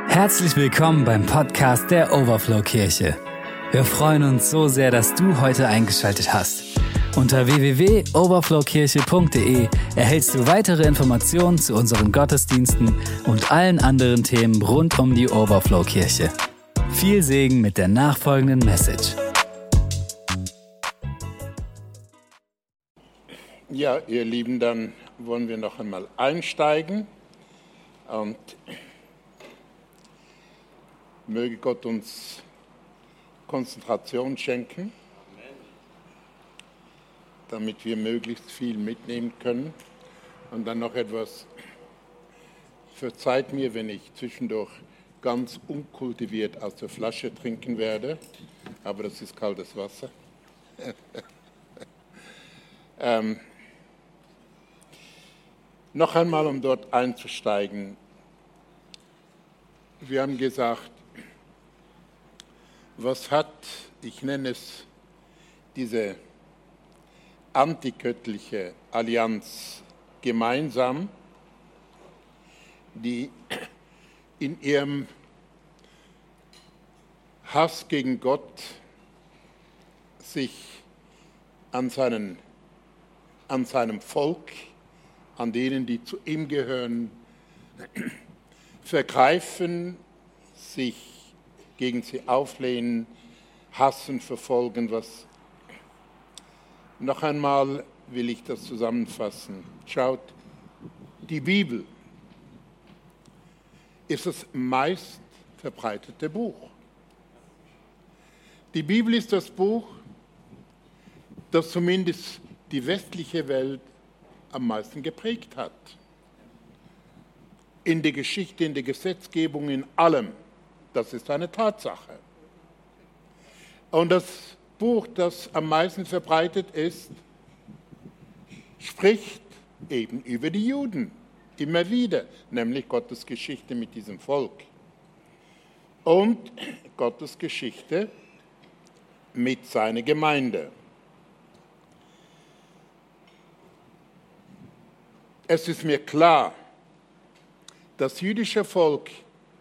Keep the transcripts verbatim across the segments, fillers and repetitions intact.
Herzlich willkommen beim Podcast der Overflow Kirche. Wir freuen uns so sehr, dass du heute eingeschaltet hast. Unter w w w punkt overflow kirche punkt d e erhältst du weitere Informationen zu unseren Gottesdiensten und allen anderen Themen rund um die Overflow Kirche. Viel Segen mit der nachfolgenden Message. Ja, ihr Lieben, dann wollen wir noch einmal einsteigen und möge Gott uns Konzentration schenken, damit wir möglichst viel mitnehmen können. Und dann noch etwas: Verzeiht mir, wenn ich zwischendurch ganz unkultiviert aus der Flasche trinken werde, aber das ist kaltes Wasser. ähm, noch einmal, um dort einzusteigen. Wir haben gesagt, was hat, ich nenne es, diese antigöttliche Allianz gemeinsam, die in ihrem Hass gegen Gott sich an, seinen, an seinem Volk, an denen, die zu ihm gehören, vergreifen, sich gegen sie auflehnen, hassen, verfolgen. Was noch einmal will ich das zusammenfassen. Schaut, die Bibel ist das meist verbreitete Buch. Die Bibel ist das Buch, das zumindest die westliche Welt am meisten geprägt hat. In der Geschichte, in der Gesetzgebung, in allem. Das ist eine Tatsache. Und das Buch, das am meisten verbreitet ist, spricht eben über die Juden immer wieder, nämlich Gottes Geschichte mit diesem Volk und Gottes Geschichte mit seiner Gemeinde. Es ist mir klar, das jüdische Volk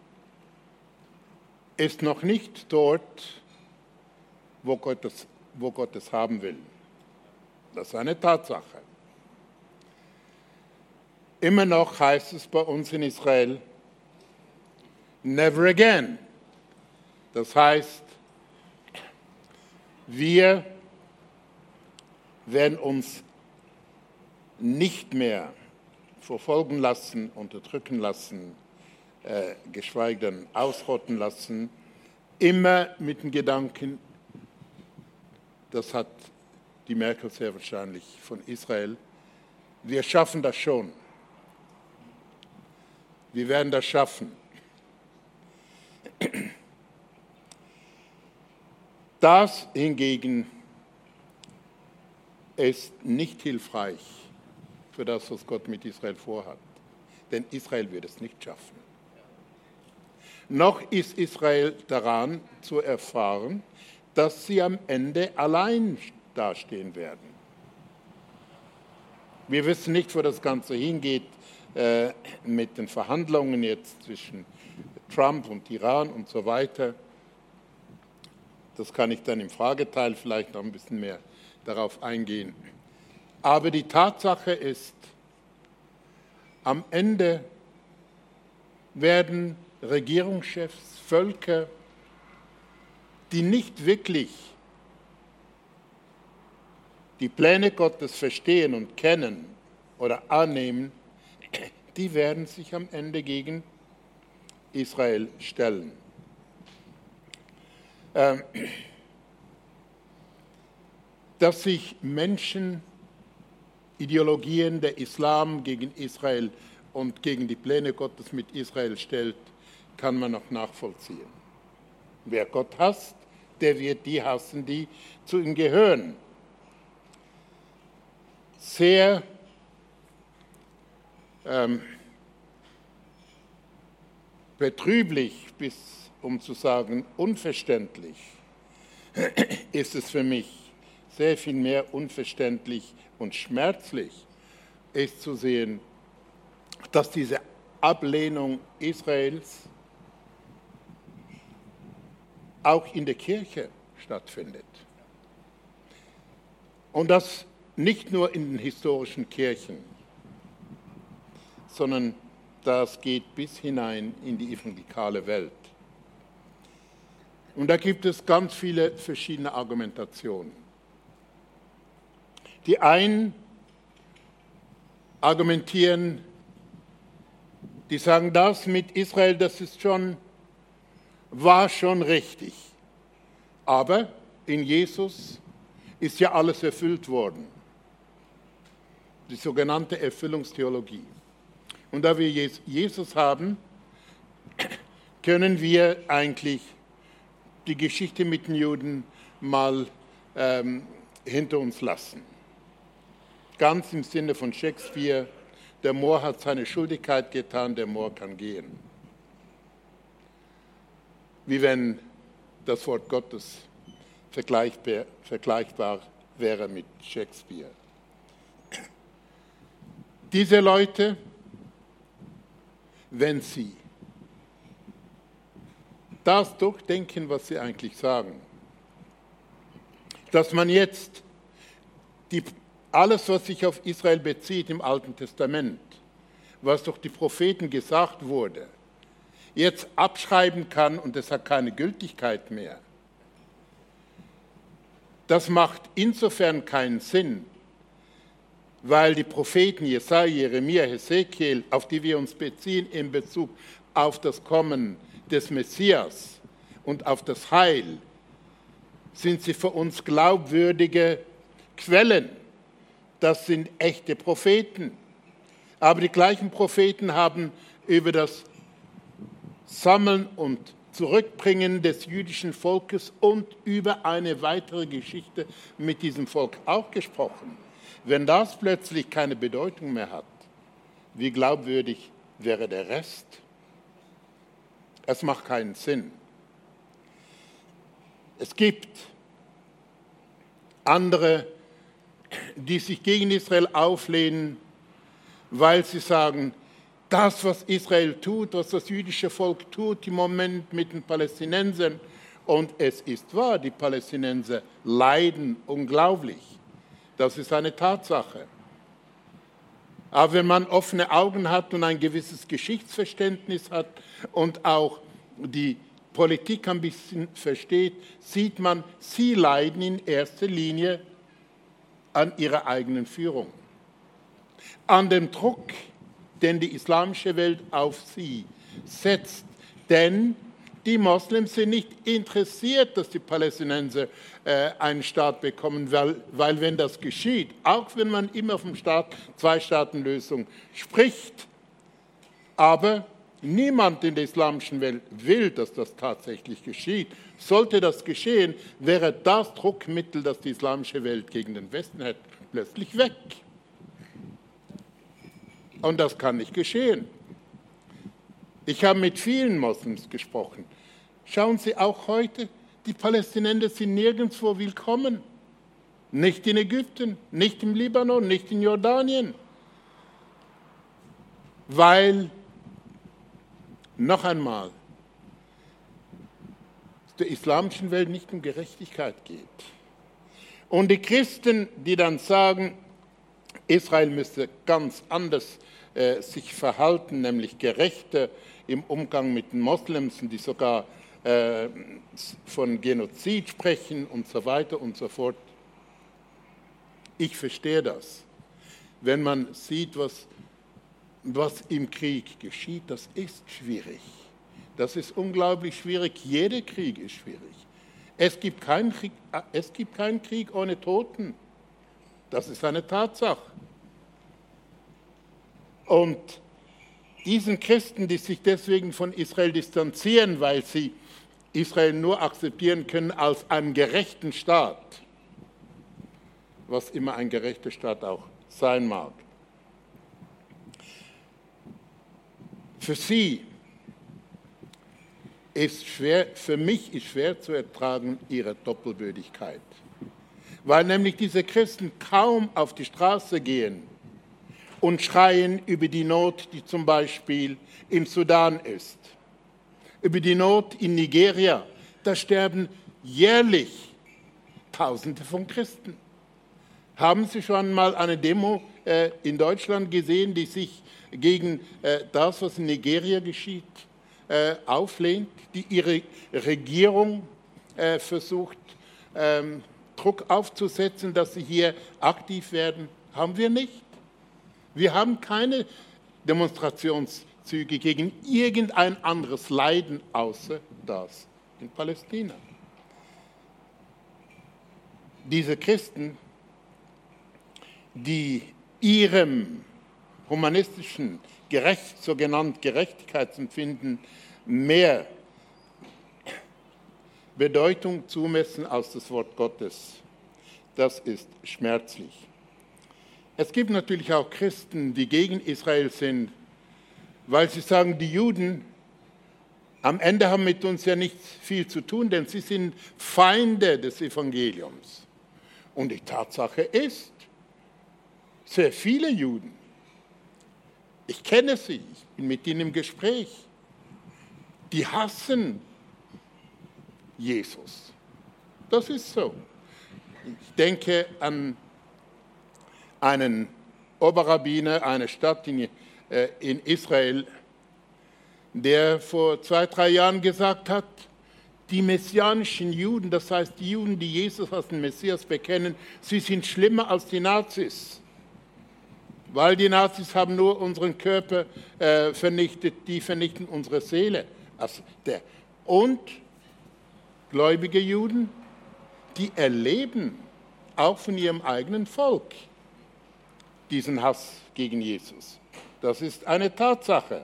ist noch nicht dort, wo Gott es, wo Gott es haben will. Das ist eine Tatsache. Immer noch heißt es bei uns in Israel, never again. Das heißt, wir werden uns nicht mehr verfolgen lassen, unterdrücken lassen, äh, geschweige denn ausrotten lassen, immer mit dem Gedanken, das hat die Merkel sehr wahrscheinlich von Israel, wir schaffen das schon. Wir werden das schaffen. Das hingegen ist nicht hilfreich für das, was Gott mit Israel vorhat. Denn Israel wird es nicht schaffen. Noch ist Israel daran zu erfahren, dass sie am Ende allein dastehen werden. Wir wissen nicht, wo das Ganze hingeht äh, mit den Verhandlungen jetzt zwischen Trump und Iran und so weiter. Das kann ich dann im Frageteil vielleicht noch ein bisschen mehr darauf eingehen. Aber die Tatsache ist, am Ende werden Regierungschefs, Völker, die nicht wirklich die Pläne Gottes verstehen und kennen oder annehmen, die werden sich am Ende gegen Israel stellen. Ähm, dass sich Menschen, Ideologien der Islam gegen Israel und gegen die Pläne Gottes mit Israel stellt, kann man noch nachvollziehen. Wer Gott hasst, der wird die hassen, die zu ihm gehören. Sehr ähm, betrüblich, bis um zu sagen unverständlich, ist es für mich sehr viel mehr unverständlich und schmerzlich, ist zu sehen, dass diese Ablehnung Israels auch in der Kirche stattfindet. Und das nicht nur in den historischen Kirchen, sondern das geht bis hinein in die evangelikale Welt. Und da gibt es ganz viele verschiedene Argumentationen. Die einen argumentieren, die sagen, das mit Israel, das ist schon, war schon richtig. Aber in Jesus ist ja alles erfüllt worden. Die sogenannte Erfüllungstheologie. Und da wir Jesus haben, können wir eigentlich die Geschichte mit den Juden mal ähm, hinter uns lassen. Ganz im Sinne von Shakespeare, der Moor hat seine Schuldigkeit getan, der Moor kann gehen. Wie wenn das Wort Gottes vergleichbar, vergleichbar wäre mit Shakespeare. Diese Leute, wenn sie das durchdenken, was sie eigentlich sagen, dass man jetzt die, alles, was sich auf Israel bezieht im Alten Testament, was durch die Propheten gesagt wurde, jetzt abschreiben kann und es hat keine Gültigkeit mehr. Das macht insofern keinen Sinn, weil die Propheten Jesaja, Jeremia, Hesekiel, auf die wir uns beziehen in Bezug auf das Kommen des Messias und auf das Heil, sind sie für uns glaubwürdige Quellen. Das sind echte Propheten. Aber die gleichen Propheten haben über das Sammeln und Zurückbringen des jüdischen Volkes und über eine weitere Geschichte mit diesem Volk auch gesprochen. Wenn das plötzlich keine Bedeutung mehr hat, wie glaubwürdig wäre der Rest? Es macht keinen Sinn. Es gibt andere, die sich gegen Israel auflehnen, weil sie sagen, das, was Israel tut, was das jüdische Volk tut im Moment mit den Palästinensern, und es ist wahr, die Palästinenser leiden unglaublich. Das ist eine Tatsache. Aber wenn man offene Augen hat und ein gewisses Geschichtsverständnis hat und auch die Politik ein bisschen versteht, sieht man, sie leiden in erster Linie an ihrer eigenen Führung, an dem Druck, den die islamische Welt auf sie setzt. Denn die Moslems sind nicht interessiert, dass die Palästinenser äh, einen Staat bekommen, weil, weil wenn das geschieht, auch wenn man immer vom Staat Zwei-Staaten-Lösung spricht, aber niemand in der islamischen Welt will, dass das tatsächlich geschieht. Sollte das geschehen, wäre das Druckmittel, das die islamische Welt gegen den Westen hat, plötzlich weg. Und das kann nicht geschehen. Ich habe mit vielen Moslems gesprochen. Schauen Sie auch heute, die Palästinenser sind nirgendwo willkommen. Nicht in Ägypten, nicht im Libanon, nicht in Jordanien. Weil, noch einmal, es der islamischen Welt nicht um Gerechtigkeit geht. Und die Christen, die dann sagen, Israel müsste ganz anders äh, sich verhalten, nämlich gerechter im Umgang mit den Moslems, die sogar äh, von Genozid sprechen und so weiter und so fort. Ich verstehe das. Wenn man sieht, was, was im Krieg geschieht, das ist schwierig. Das ist unglaublich schwierig. Jeder Krieg ist schwierig. Es gibt keinen Krieg, es gibt keinen Krieg ohne Toten. Das ist eine Tatsache. Und diesen Christen, die sich deswegen von Israel distanzieren, weil sie Israel nur akzeptieren können als einen gerechten Staat, was immer ein gerechter Staat auch sein mag. Für sie ist schwer, für mich ist schwer zu ertragen ihre Doppelbödigkeit, weil nämlich diese Christen kaum auf die Straße gehen und schreien über die Not, die zum Beispiel im Sudan ist, über die Not in Nigeria. da sterben jährlich Tausende von Christen. Haben Sie schon mal eine Demo äh, in Deutschland gesehen, die sich gegen äh, das, was in Nigeria geschieht, äh, auflehnt, die ihre Regierung äh, versucht, ähm, Druck aufzusetzen, dass sie hier aktiv werden? Haben wir nicht. Wir haben keine Demonstrationszüge gegen irgendein anderes Leiden außer das in Palästina. Diese Christen, die ihrem humanistischen, gerecht, sogenannten Gerechtigkeitsempfinden mehr Bedeutung zumessen als das Wort Gottes, das ist schmerzlich. Es gibt natürlich auch Christen, die gegen Israel sind, weil sie sagen, die Juden am Ende haben mit uns ja nicht viel zu tun, denn sie sind Feinde des Evangeliums. Und die Tatsache ist, sehr viele Juden, ich kenne sie, ich bin mit ihnen im Gespräch, die hassen Jesus. Das ist so. Ich denke an einen Oberrabbiner einer Stadt in, äh, in Israel, der vor zwei, drei Jahren gesagt hat, die messianischen Juden, das heißt die Juden, die Jesus als den Messias bekennen, sie sind schlimmer als die Nazis. Weil die Nazis haben nur unseren Körper äh, vernichtet, die vernichten unsere Seele. Also der, und gläubige Juden, die erleben auch von ihrem eigenen Volk diesen Hass gegen Jesus. Das ist eine Tatsache.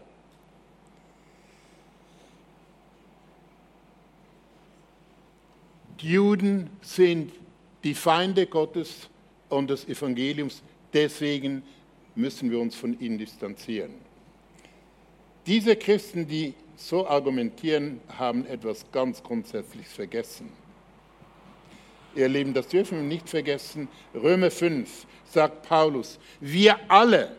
Die Juden sind die Feinde Gottes und des Evangeliums, deswegen müssen wir uns von ihnen distanzieren. Diese Christen, die so argumentieren, haben etwas ganz Grundsätzliches vergessen. Ihr Lieben, das dürfen wir nicht vergessen. Römer fünf sagt Paulus, wir alle,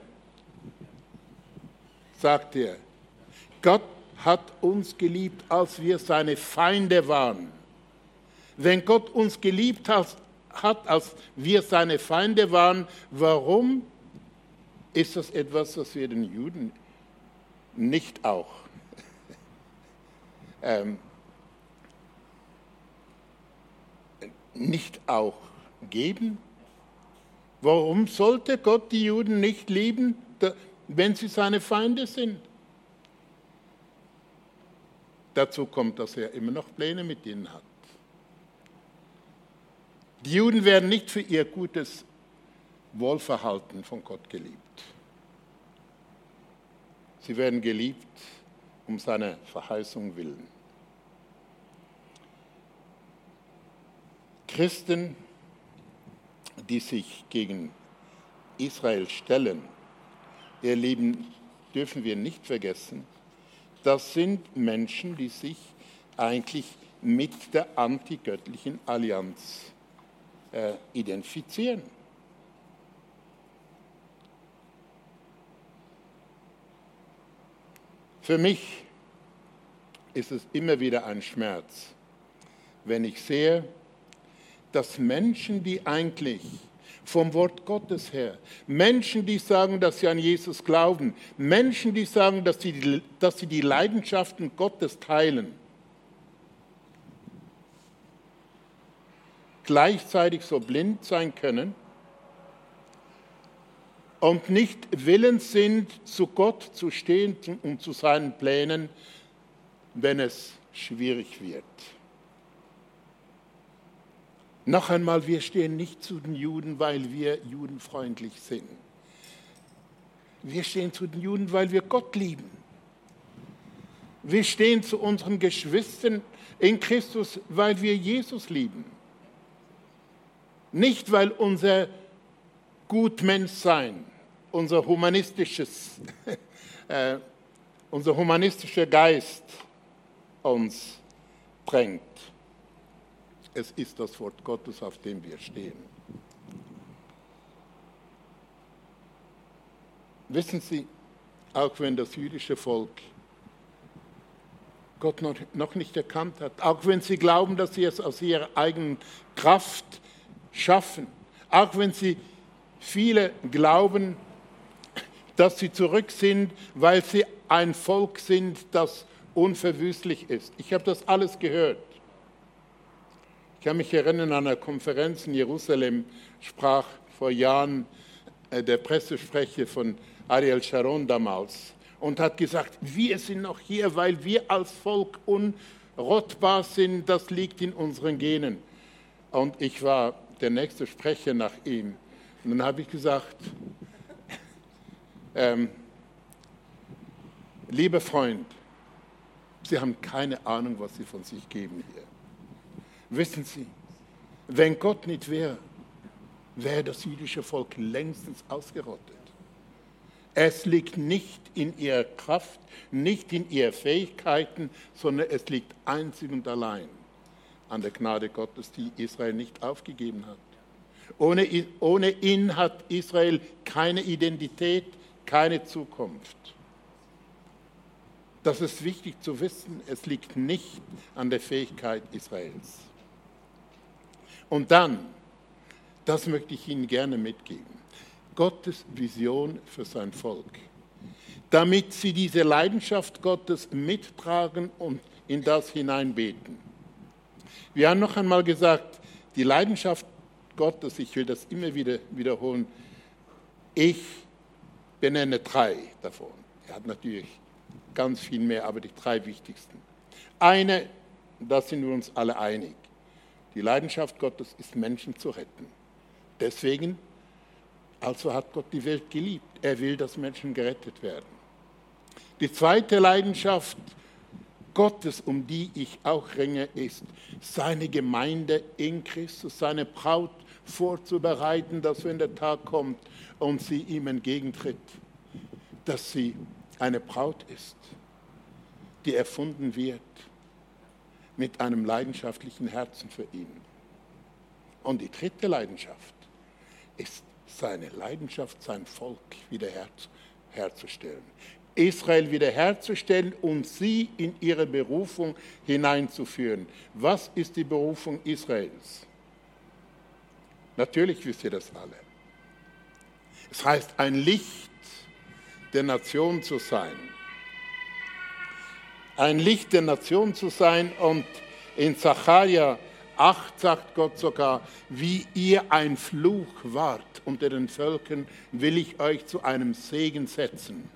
sagt er, Gott hat uns geliebt, als wir seine Feinde waren. Wenn Gott uns geliebt hat, hat, als wir seine Feinde waren, warum ist das etwas, was wir den Juden nicht auch ähm, nicht auch geben? Warum sollte Gott die Juden nicht lieben, wenn sie seine Feinde sind? Dazu kommt, dass er immer noch Pläne mit ihnen hat. Die Juden werden nicht für ihr gutes Wohlverhalten von Gott geliebt. Sie werden geliebt um seiner Verheißung willen. Christen, die sich gegen Israel stellen, ihr Lieben, dürfen wir nicht vergessen, das sind Menschen, die sich eigentlich mit der antigöttlichen Allianz äh, identifizieren. Für mich ist es immer wieder ein Schmerz, wenn ich sehe, dass Menschen, die eigentlich vom Wort Gottes her, Menschen, die sagen, dass sie an Jesus glauben, Menschen, die sagen, dass sie, dass sie die Leidenschaften Gottes teilen, gleichzeitig so blind sein können und nicht willens sind, zu Gott zu stehen und zu seinen Plänen, wenn es schwierig wird. Noch einmal, wir stehen nicht zu den Juden, weil wir judenfreundlich sind. Wir stehen zu den Juden, weil wir Gott lieben. Wir stehen zu unseren Geschwistern in Christus, weil wir Jesus lieben. Nicht, weil unser Gutmenschsein, unser humanistisches, äh, unser humanistischer Geist uns drängt. Es ist das Wort Gottes, auf dem wir stehen. Wissen Sie, auch wenn das jüdische Volk Gott noch, noch nicht erkannt hat. Auch wenn sie glauben, dass sie es aus ihrer eigenen Kraft schaffen. Auch wenn sie viele glauben, dass sie zurück sind, weil sie ein Volk sind, das unverwüstlich ist. Ich habe das alles gehört. Ich kann mich erinnern, an einer Konferenz in Jerusalem sprach vor Jahren äh, der Pressesprecher von Ariel Sharon damals und hat gesagt, wir sind noch hier, weil wir als Volk unrottbar sind, das liegt in unseren Genen. Und ich war der nächste Sprecher nach ihm. Und dann habe ich gesagt, ähm, lieber Freund, Sie haben keine Ahnung, was Sie von sich geben hier. Wissen Sie, wenn Gott nicht wäre, wäre das jüdische Volk längstens ausgerottet. Es liegt nicht in ihrer Kraft, nicht in ihren Fähigkeiten, sondern es liegt einzig und allein an der Gnade Gottes, die Israel nicht aufgegeben hat. Ohne, ohne ihn hat Israel keine Identität, keine Zukunft. Das ist wichtig zu wissen, es liegt nicht an der Fähigkeit Israels. Und dann, das möchte ich Ihnen gerne mitgeben, Gottes Vision für sein Volk, damit sie diese Leidenschaft Gottes mittragen und in das hineinbeten. Wir haben noch einmal gesagt, die Leidenschaft Gottes, ich will das immer wieder wiederholen, ich benenne drei davon. Er hat natürlich ganz viel mehr, aber die drei wichtigsten. Eine, da sind wir uns alle einig. Die Leidenschaft Gottes ist, Menschen zu retten. Deswegen, also hat Gott die Welt geliebt. Er will, dass Menschen gerettet werden. Die zweite Leidenschaft Gottes, um die ich auch ringe, ist, seine Gemeinde in Christus, seine Braut vorzubereiten, dass wenn der Tag kommt und sie ihm entgegentritt, dass sie eine Braut ist, die erfunden wird mit einem leidenschaftlichen Herzen für ihn. Und die dritte Leidenschaft ist seine Leidenschaft, sein Volk wiederherzustellen. Israel wiederherzustellen und sie in ihre Berufung hineinzuführen. Was ist die Berufung Israels? Natürlich wisst ihr das alle. Es heißt, ein Licht der Nation zu sein. Ein Licht der Nation zu sein, und in Sacharja acht sagt Gott sogar, wie ihr ein Fluch wart unter den Völkern, will ich euch zu einem Segen setzen.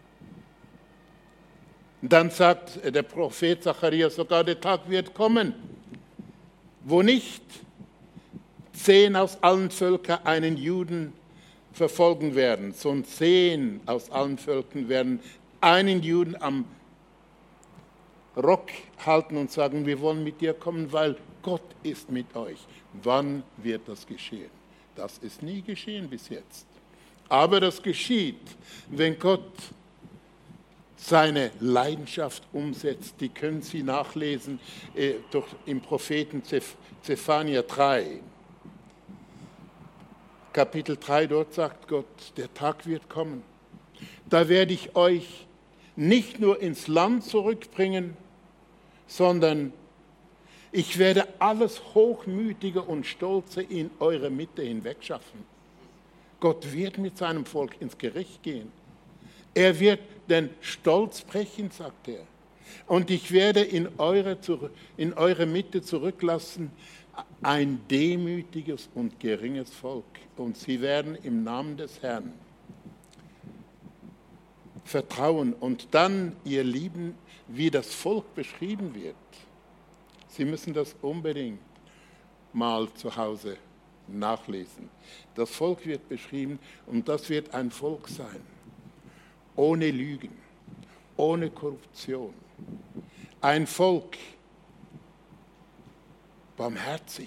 Dann sagt der Prophet Sacharja sogar, der Tag wird kommen, wo nicht zehn aus allen Völkern einen Juden verfolgen werden, sondern zehn aus allen Völkern werden einen Juden am Rock halten und sagen, wir wollen mit dir kommen, weil Gott ist mit euch. Wann wird das geschehen? Das ist nie geschehen bis jetzt. Aber das geschieht, wenn Gott seine Leidenschaft umsetzt. Die können Sie nachlesen äh, durch, im Propheten Zephania drei. Kapitel drei, dort sagt Gott, der Tag wird kommen. Da werde ich euch nicht nur ins Land zurückbringen, sondern ich werde alles Hochmütige und Stolze in eure Mitte hinwegschaffen. Gott wird mit seinem Volk ins Gericht gehen. Er wird den Stolz brechen, sagt er. Und ich werde in eure, in eure Mitte zurücklassen ein demütiges und geringes Volk. Und sie werden im Namen des Herrn vertrauen. Und dann, ihr Lieben, wie das Volk beschrieben wird. Sie müssen das unbedingt mal zu Hause nachlesen. Das Volk wird beschrieben und das wird ein Volk sein. Ohne Lügen, ohne Korruption. Ein Volk, barmherzig,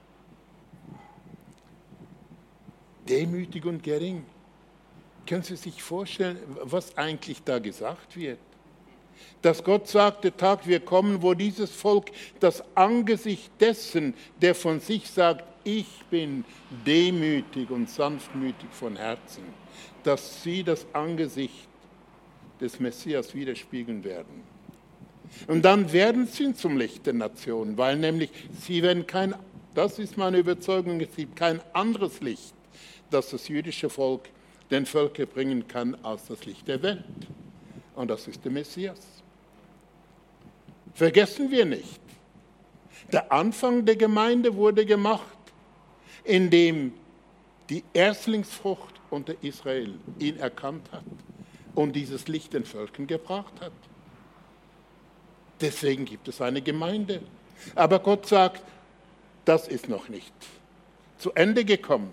demütig und gering. Können Sie sich vorstellen, was eigentlich da gesagt wird? Dass Gott sagt, der Tag wird kommen, wo dieses Volk das Angesicht dessen, der von sich sagt, ich bin demütig und sanftmütig von Herzen, dass sie das Angesicht des Messias widerspiegeln werden. Und dann werden sie zum Licht der Nationen, weil nämlich sie werden kein, das ist meine Überzeugung, es gibt kein anderes Licht, das das jüdische Volk den Völkern bringen kann, als das Licht der Welt. Und das ist der Messias. Vergessen wir nicht, der Anfang der Gemeinde wurde gemacht, indem die Erstlingsfrucht unter Israel ihn erkannt hat und dieses Licht den Völkern gebracht hat. Deswegen gibt es eine Gemeinde. Aber Gott sagt, das ist noch nicht zu Ende gekommen.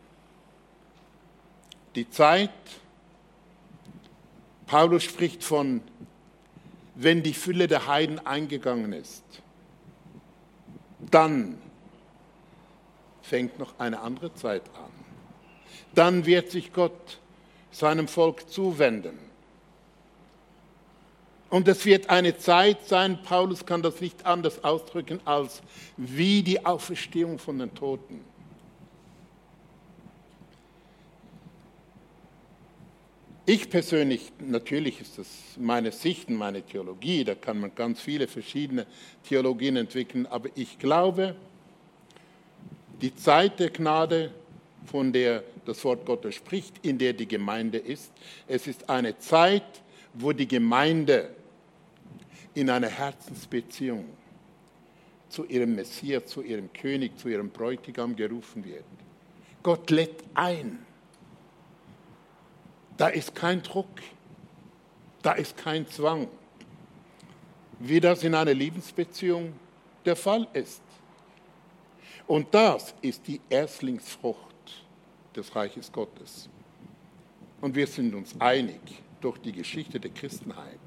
Die Zeit, Paulus spricht von, wenn die Fülle der Heiden eingegangen ist, dann fängt noch eine andere Zeit an. Dann wird sich Gott seinem Volk zuwenden. Und es wird eine Zeit sein, Paulus kann das nicht anders ausdrücken, als wie die Auferstehung von den Toten. Ich persönlich, natürlich ist das meine Sicht, meine Theologie, da kann man ganz viele verschiedene Theologien entwickeln, aber ich glaube, die Zeit der Gnade, von der das Wort Gottes spricht, in der die Gemeinde ist, es ist eine Zeit, wo die Gemeinde in einer Herzensbeziehung zu ihrem Messias, zu ihrem König, zu ihrem Bräutigam gerufen wird. Gott lädt ein. Da ist kein Druck, da ist kein Zwang, wie das in einer Liebesbeziehung der Fall ist. Und das ist die Erstlingsfrucht des Reiches Gottes. Und wir sind uns einig durch die Geschichte der Christenheit.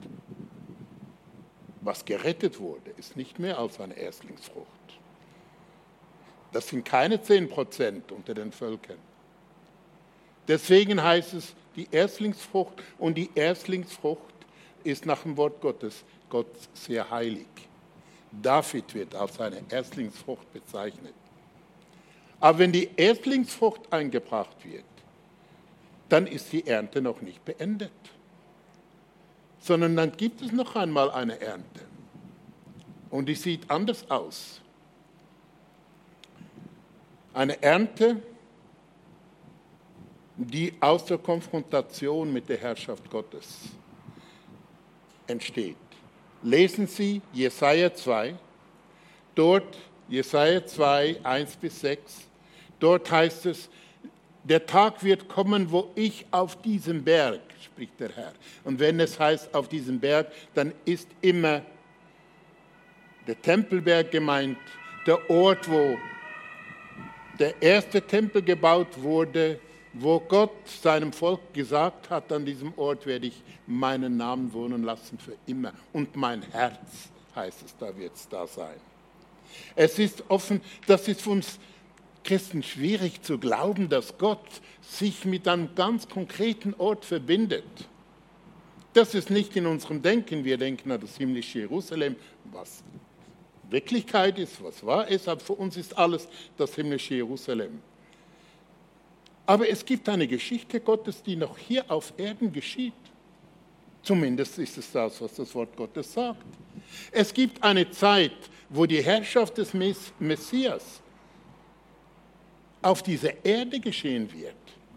Was gerettet wurde, ist nicht mehr als eine Erstlingsfrucht. Das sind keine zehn Prozent unter den Völkern. Deswegen heißt es die Erstlingsfrucht, und die Erstlingsfrucht ist nach dem Wort Gottes Gott sehr heilig. David wird als eine Erstlingsfrucht bezeichnet. Aber wenn die Erstlingsfrucht eingebracht wird, dann ist die Ernte noch nicht beendet, sondern dann gibt es noch einmal eine Ernte. Und die sieht anders aus. Eine Ernte, die aus der Konfrontation mit der Herrschaft Gottes entsteht. Lesen Sie Jesaja zwei, dort Jesaja zwei, eins bis sechs, dort heißt es, der Tag wird kommen, wo ich auf diesem Berg, spricht der Herr. Und wenn es heißt auf diesem Berg, dann ist immer der Tempelberg gemeint, der Ort, wo der erste Tempel gebaut wurde, wo Gott seinem Volk gesagt hat, an diesem Ort werde ich meinen Namen wohnen lassen für immer. Und mein Herz, heißt es, da wird es da sein. Es ist offen, das ist für uns Christen schwierig zu glauben, dass Gott sich mit einem ganz konkreten Ort verbindet. Das ist nicht in unserem Denken. Wir denken an das himmlische Jerusalem, was Wirklichkeit ist, was wahr ist, aber für uns ist alles das himmlische Jerusalem. Aber es gibt eine Geschichte Gottes, die noch hier auf Erden geschieht. Zumindest ist es das, was das Wort Gottes sagt. Es gibt eine Zeit, wo die Herrschaft des Messias auf dieser Erde geschehen wird.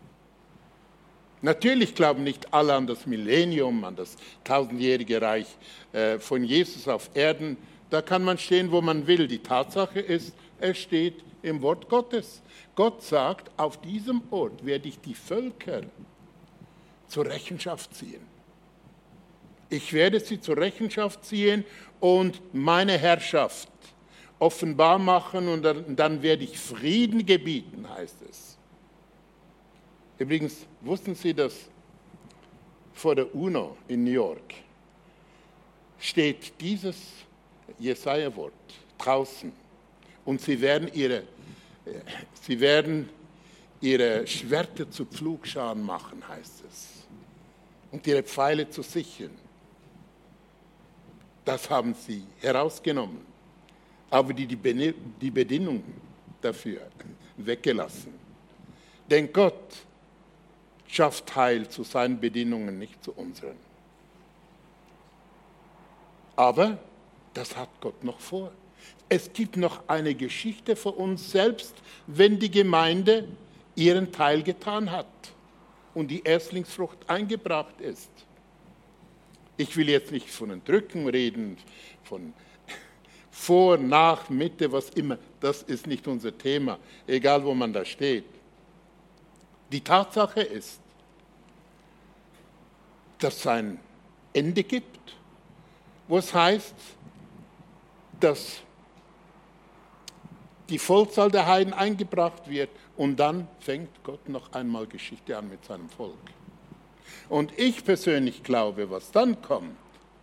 Natürlich glauben nicht alle an das Millennium, an das tausendjährige Reich von Jesus auf Erden. Da kann man stehen, wo man will. Die Tatsache ist, es steht im Wort Gottes. Gott sagt, auf diesem Ort werde ich die Völker zur Rechenschaft ziehen. Ich werde sie zur Rechenschaft ziehen und meine Herrschaft offenbar machen und dann, dann werde ich Frieden gebieten, heißt es. Übrigens, wussten Sie, dass vor der UNO in New York steht dieses Jesaja-Wort draußen und sie werden ihre Sie werden ihre Schwerter zu Pflugscharen machen, heißt es, und ihre Pfeile zu Sicheln. Das haben sie herausgenommen, aber die, die, die Bedingungen dafür weggelassen. Denn Gott schafft Heil zu seinen Bedingungen, nicht zu unseren. Aber das hat Gott noch vor. Es gibt noch eine Geschichte für uns selbst, wenn die Gemeinde ihren Teil getan hat und die Erstlingsfrucht eingebracht ist. Ich will jetzt nicht von den Drücken reden, von vor, nach, Mitte, was immer. Das ist nicht unser Thema, egal wo man da steht. Die Tatsache ist, dass es ein Ende gibt, wo es heißt, dass die Vollzahl der Heiden eingebracht wird und dann fängt Gott noch einmal Geschichte an mit seinem Volk. Und ich persönlich glaube, was dann kommt,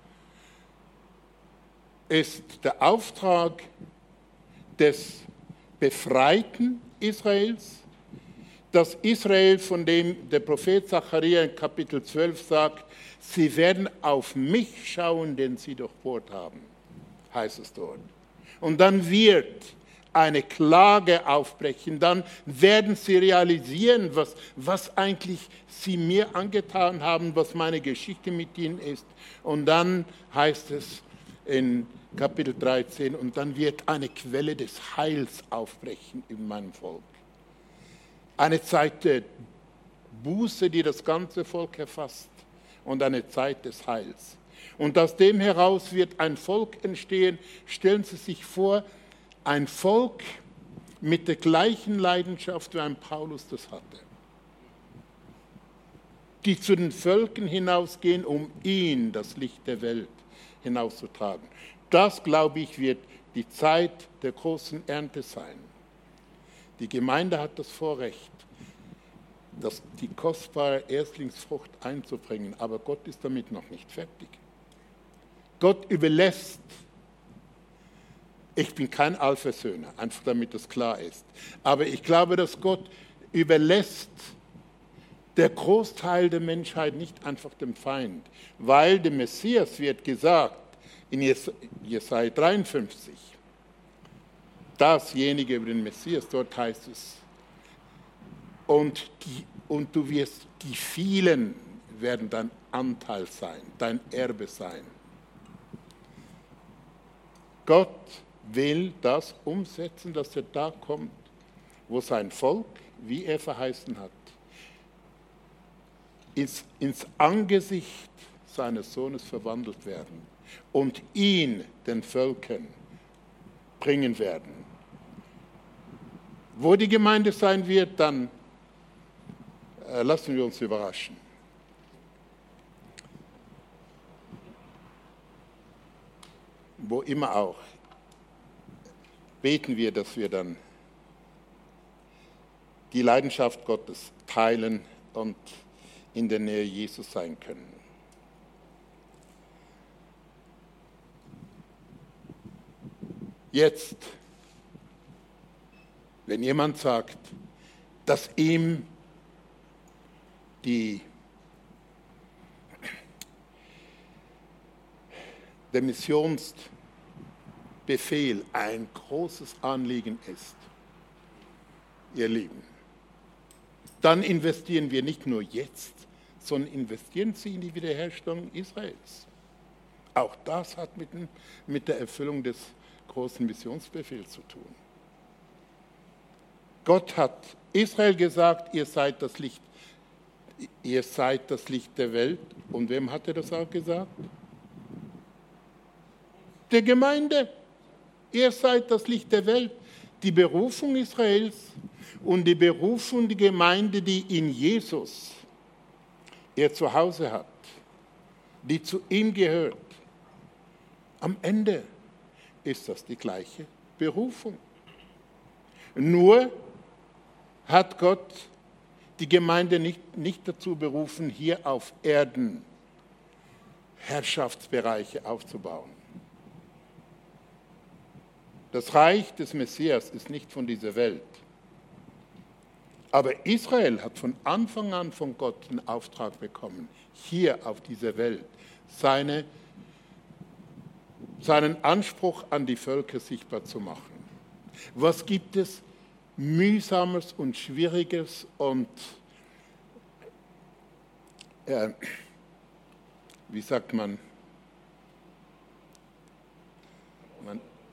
ist der Auftrag des befreiten Israels, das Israel, von dem der Prophet Zachariah in Kapitel zwölf sagt, sie werden auf mich schauen, den sie durchbohrt haben, heißt es dort. Und dann wird eine Klage aufbrechen, dann werden sie realisieren, was, was eigentlich sie mir angetan haben, was meine Geschichte mit ihnen ist. Und dann heißt es in Kapitel dreizehn, und dann wird eine Quelle des Heils aufbrechen in meinem Volk. Eine Zeit der Buße, die das ganze Volk erfasst, und eine Zeit des Heils. Und aus dem heraus wird ein Volk entstehen. Stellen Sie sich vor, ein Volk mit der gleichen Leidenschaft, wie ein Paulus das hatte. Die zu den Völkern hinausgehen, um ihn, das Licht der Welt, hinauszutragen. Das, glaube ich, wird die Zeit der großen Ernte sein. Die Gemeinde hat das Vorrecht, das, die kostbare Erstlingsfrucht einzubringen, aber Gott ist damit noch nicht fertig. Gott überlässt, ich bin kein Allversöhner, einfach damit das klar ist, aber ich glaube, dass Gott überlässt der Großteil der Menschheit nicht einfach dem Feind, weil dem Messias wird gesagt, in Jesaja dreiundfünfzig, dasjenige über den Messias, dort heißt es, und, die, und du wirst, die vielen werden dein Anteil sein, dein Erbe sein. Gott will das umsetzen, dass er da kommt, wo sein Volk, wie er verheißen hat, ins, ins Angesicht seines Sohnes verwandelt werden und ihn den Völkern bringen werden. Wo die Gemeinde sein wird, dann äh, lassen wir uns überraschen. Wo immer auch, beten wir, dass wir dann die Leidenschaft Gottes teilen und in der Nähe Jesus sein können. Jetzt, wenn jemand sagt, dass ihm die, der Missionsbefehl ein großes Anliegen ist, ihr Lieben, dann investieren wir nicht nur jetzt, sondern investieren Sie in die Wiederherstellung Israels. Auch das hat mit, mit der Erfüllung des großen Missionsbefehls zu tun. Gott hat Israel gesagt, ihr seid das Licht, ihr seid das Licht der Welt. Und wem hat er das auch gesagt? Der Gemeinde. Ihr seid das Licht der Welt. Die Berufung Israels und die Berufung der Gemeinde, die in Jesus ihr Zuhause hat, die zu ihm gehört. Am Ende ist das die gleiche Berufung. Nur hat Gott die Gemeinde nicht, nicht dazu berufen, hier auf Erden Herrschaftsbereiche aufzubauen. Das Reich des Messias ist nicht von dieser Welt. Aber Israel hat von Anfang an von Gott den Auftrag bekommen, hier auf dieser Welt seine, seinen Anspruch an die Völker sichtbar zu machen. Was gibt es Mühsames und Schwieriges und äh, wie sagt man,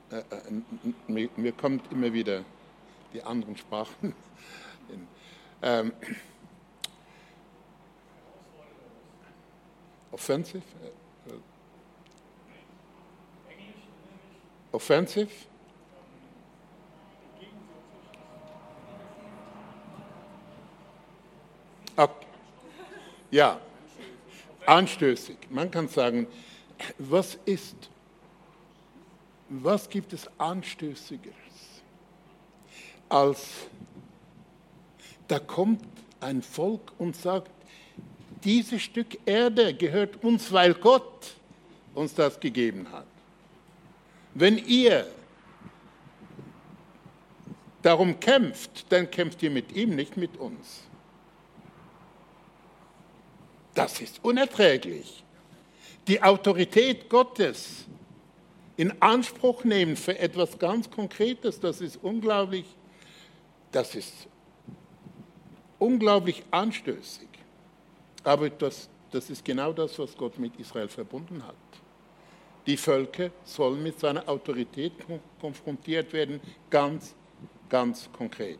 äh, mir, mir kommt immer wieder die anderen Sprachen. ähm, offensive? Äh, offensive? Okay. Ja, anstößig. Man kann sagen, was ist, was gibt es Anstößigeres, als da kommt ein Volk und sagt, dieses Stück Erde gehört uns, weil Gott uns das gegeben hat. Wenn ihr darum kämpft, dann kämpft ihr mit ihm, nicht mit uns. Das ist unerträglich. Die Autorität Gottes in Anspruch nehmen für etwas ganz Konkretes, das ist unglaublich, das ist unglaublich anstößig. Aber das, das ist genau das, was Gott mit Israel verbunden hat. Die Völker sollen mit seiner Autorität konfrontiert werden, ganz, ganz konkret.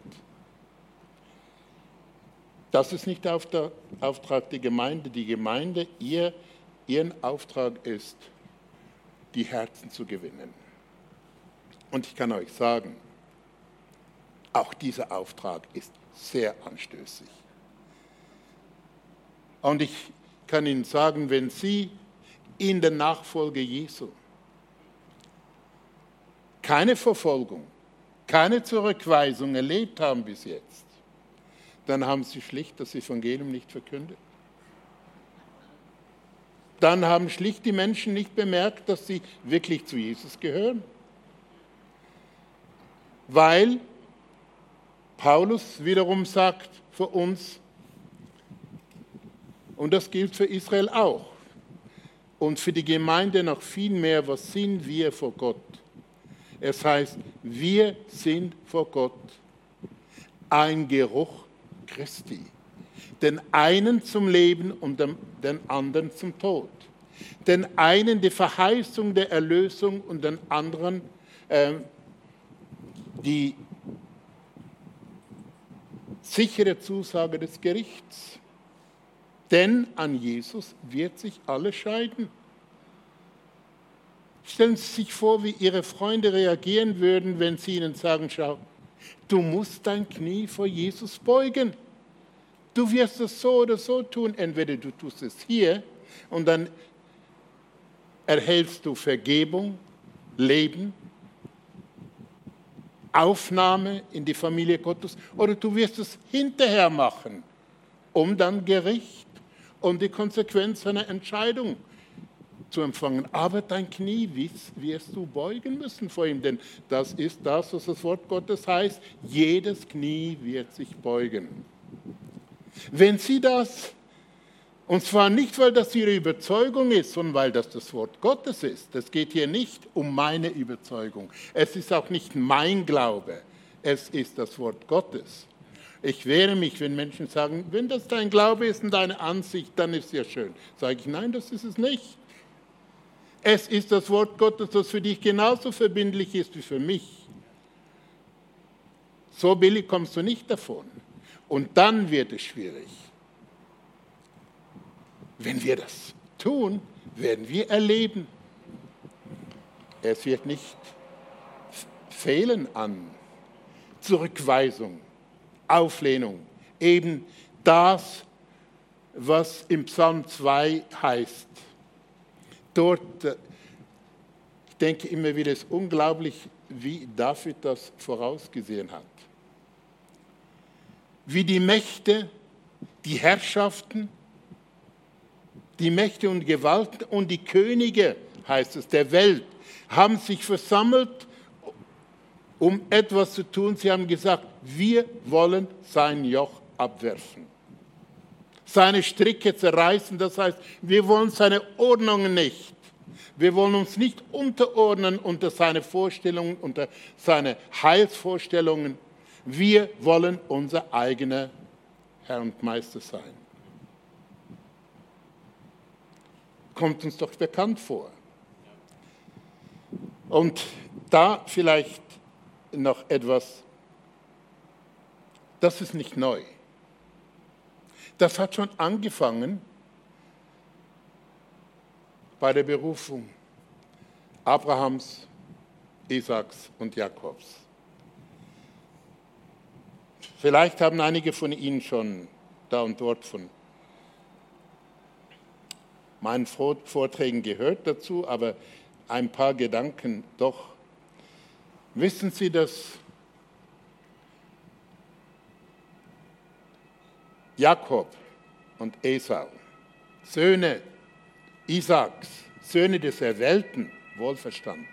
Das ist nicht der Auftrag der Gemeinde. Die Gemeinde, ihr, ihren Auftrag ist, die Herzen zu gewinnen. Und ich kann euch sagen, auch dieser Auftrag ist sehr anstößig. Und ich kann Ihnen sagen, wenn Sie in der Nachfolge Jesu keine Verfolgung, keine Zurückweisung erlebt haben bis jetzt, dann haben Sie schlicht das Evangelium nicht verkündet. Dann haben schlicht die Menschen nicht bemerkt, dass sie wirklich zu Jesus gehören. Weil Paulus wiederum sagt für uns, und das gilt für Israel auch, und für die Gemeinde noch viel mehr, was sind wir vor Gott? Es heißt, wir sind vor Gott ein Geruch Christi. Den einen zum Leben und den anderen zum Tod. Den einen die Verheißung der Erlösung und den anderen äh, die sichere Zusage des Gerichts. Denn an Jesus wird sich alles scheiden. Stellen Sie sich vor, wie Ihre Freunde reagieren würden, wenn Sie ihnen sagen, schau, du musst dein Knie vor Jesus beugen. Du wirst es so oder so tun. Entweder du tust es hier und dann erhältst du Vergebung, Leben, Aufnahme in die Familie Gottes, oder du wirst es hinterher machen, um dann Gericht und die Konsequenz einer Entscheidung zu empfangen. Aber dein Knie wirst du beugen müssen vor ihm, denn das ist das, was das Wort Gottes heißt. Jedes Knie wird sich beugen. Wenn Sie das, und zwar nicht, weil das Ihre Überzeugung ist, sondern weil das das Wort Gottes ist. Es geht hier nicht um meine Überzeugung. Es ist auch nicht mein Glaube. Es ist das Wort Gottes. Ich wehre mich, wenn Menschen sagen, wenn das dein Glaube ist und deine Ansicht, dann ist es ja schön. Sage ich, nein, das ist es nicht. Es ist das Wort Gottes, das für dich genauso verbindlich ist wie für mich. So billig kommst du nicht davon. Und dann wird es schwierig. Wenn wir das tun, werden wir erleben. Es wird nicht fehlen an Zurückweisung, Auflehnung. Eben das, was im Psalm zwei heißt. Dort, ich denke immer wieder, es ist unglaublich, wie David das vorausgesehen hat. Wie die Mächte, die Herrschaften, die Mächte und Gewalten und die Könige, heißt es, der Welt, haben sich versammelt, um etwas zu tun. Sie haben gesagt, wir wollen sein Joch abwerfen, seine Stricke zerreißen. Das heißt, wir wollen seine Ordnungen nicht. Wir wollen uns nicht unterordnen unter seine Vorstellungen, unter seine Heilsvorstellungen. Wir wollen unser eigener Herr und Meister sein. Kommt uns doch bekannt vor. Und Da vielleicht noch etwas, das ist nicht neu. Das hat schon angefangen bei der Berufung Abrahams, Isaaks und Jakobs. Vielleicht haben einige von Ihnen schon da und dort von meinen Vorträgen gehört dazu, aber ein paar Gedanken doch. Wissen Sie, dass Jakob und Esau, Söhne Isaaks, Söhne des Erwählten, wohlverstanden,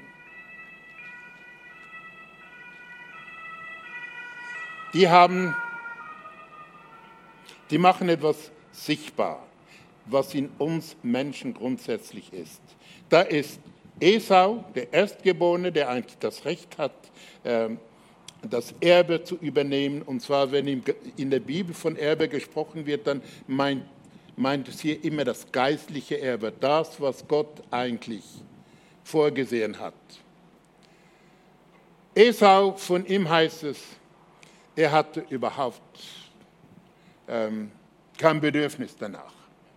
die haben, die machen etwas sichtbar, was in uns Menschen grundsätzlich ist. Da ist Esau, der Erstgeborene, der eigentlich das Recht hat, das Erbe zu übernehmen. Und zwar, wenn in der Bibel von Erbe gesprochen wird, dann meint, meint es hier immer das geistliche Erbe, das, was Gott eigentlich vorgesehen hat. Esau, von ihm heißt es, er hatte überhaupt ähm, kein Bedürfnis danach.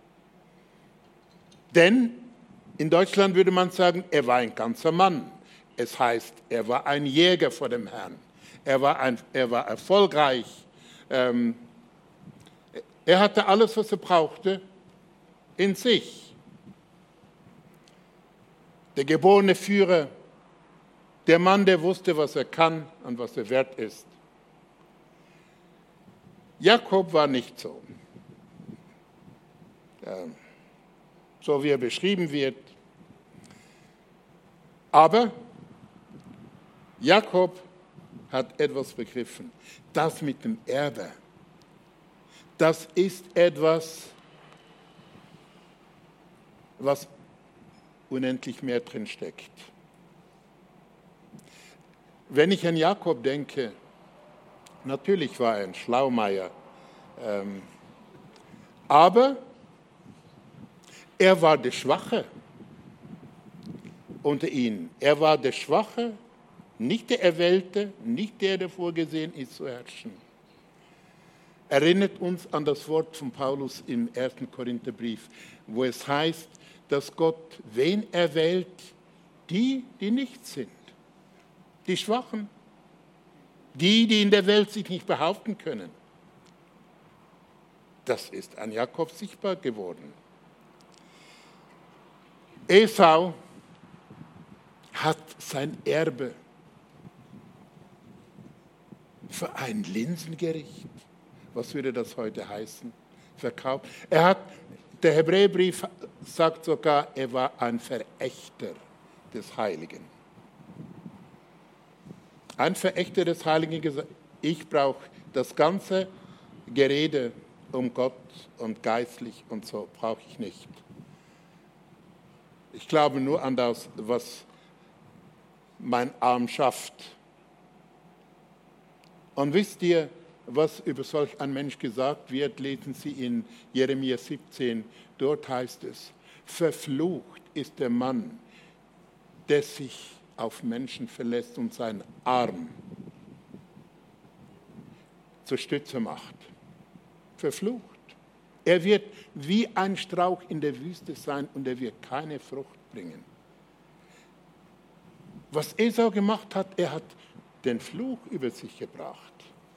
Denn in Deutschland würde man sagen, er war ein ganzer Mann. Es heißt, er war ein Jäger vor dem Herrn. Er war, ein, er war erfolgreich. Ähm, er hatte alles, was er brauchte, in sich. Der geborene Führer, der Mann, der wusste, was er kann und was er wert ist. Jakob war nicht so. Ähm, so wie er beschrieben wird. Aber Jakob hat etwas begriffen. Das mit dem Erbe, das ist etwas, was unendlich mehr drin steckt. Wenn ich an Jakob denke, natürlich war er ein Schlaumeier, ähm, aber er war der Schwache unter ihnen. Er war der Schwache, nicht der Erwählte, nicht der, der vorgesehen ist zu herrschen. Erinnert uns an das Wort von Paulus im ersten Korintherbrief, wo es heißt, dass Gott wen erwählt? Die, die nichts sind. Die Schwachen. Die, die in der Welt sich nicht behaupten können. Das ist an Jakob sichtbar geworden. Esau hat sein Erbe für ein Linsengericht, was würde das heute heißen, verkauft. Er hat, der Hebräerbrief sagt sogar, er war ein Verächter des Heiligen. Ein Verächter des Heiligen gesagt, ich brauche das ganze Gerede um Gott und geistlich und so brauche ich nicht. Ich glaube nur an das, was mein Arm schafft. Und wisst ihr, was über solch ein Mensch gesagt wird, lesen Sie in Jeremia siebzehn, dort heißt es, verflucht ist der Mann, der sich auf Menschen verlässt und seinen Arm zur Stütze macht. Verflucht. Er wird wie ein Strauch in der Wüste sein und er wird keine Frucht bringen. Was Esau gemacht hat, er hat den Fluch über sich gebracht.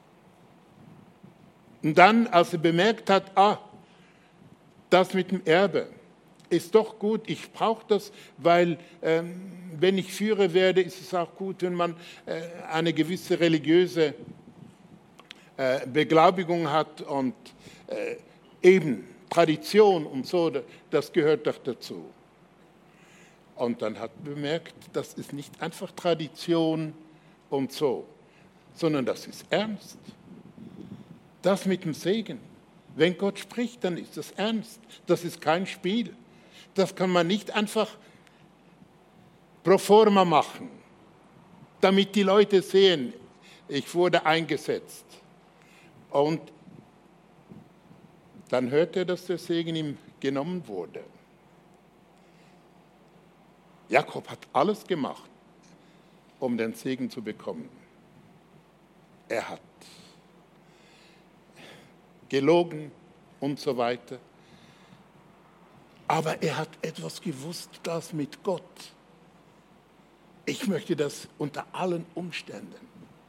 Und dann, als er bemerkt hat, ah, das mit dem Erbe ist doch gut, ich brauche das, weil ähm, wenn ich Führer werde, ist es auch gut, wenn man äh, eine gewisse religiöse äh, Beglaubigung hat und äh, eben Tradition und so, das gehört doch dazu. Und dann hat er bemerkt, das ist nicht einfach Tradition und so, sondern das ist ernst. Das mit dem Segen. Wenn Gott spricht, dann ist das ernst. Das ist kein Spiel. Das kann man nicht einfach pro forma machen, damit die Leute sehen, ich wurde eingesetzt. Und dann hört er, dass der Segen ihm genommen wurde. Jakob hat alles gemacht. um den Segen zu bekommen. Er hat gelogen und so weiter. Aber er hat etwas gewusst, das mit Gott. Ich möchte das unter allen Umständen.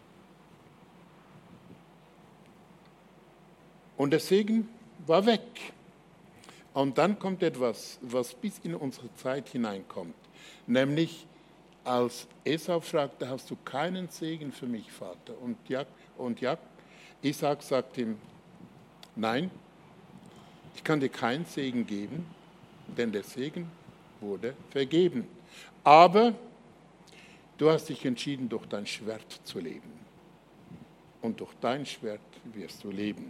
Und der Segen war weg. Und dann kommt etwas, was bis in unsere Zeit hineinkommt. Nämlich, als Esau fragte, hast du keinen Segen für mich, Vater? Und, Jak- und Jak- Isaac sagt ihm, nein, ich kann dir keinen Segen geben, denn der Segen wurde vergeben. Aber du hast dich entschieden, durch dein Schwert zu leben. Und durch dein Schwert wirst du leben.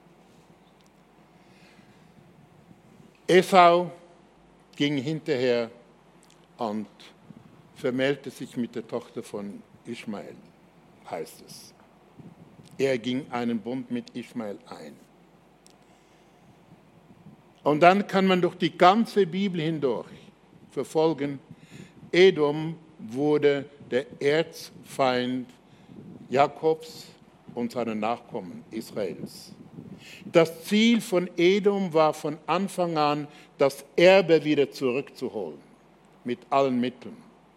Esau ging hinterher und vermählte sich mit der Tochter von Ismael, heißt es. Er ging einen Bund mit Ismael ein. Und dann kann man durch die ganze Bibel hindurch verfolgen, Edom wurde der Erzfeind Jakobs und seiner Nachkommen Israels. Das Ziel von Edom war von Anfang an, das Erbe wieder zurückzuholen, mit allen Mitteln.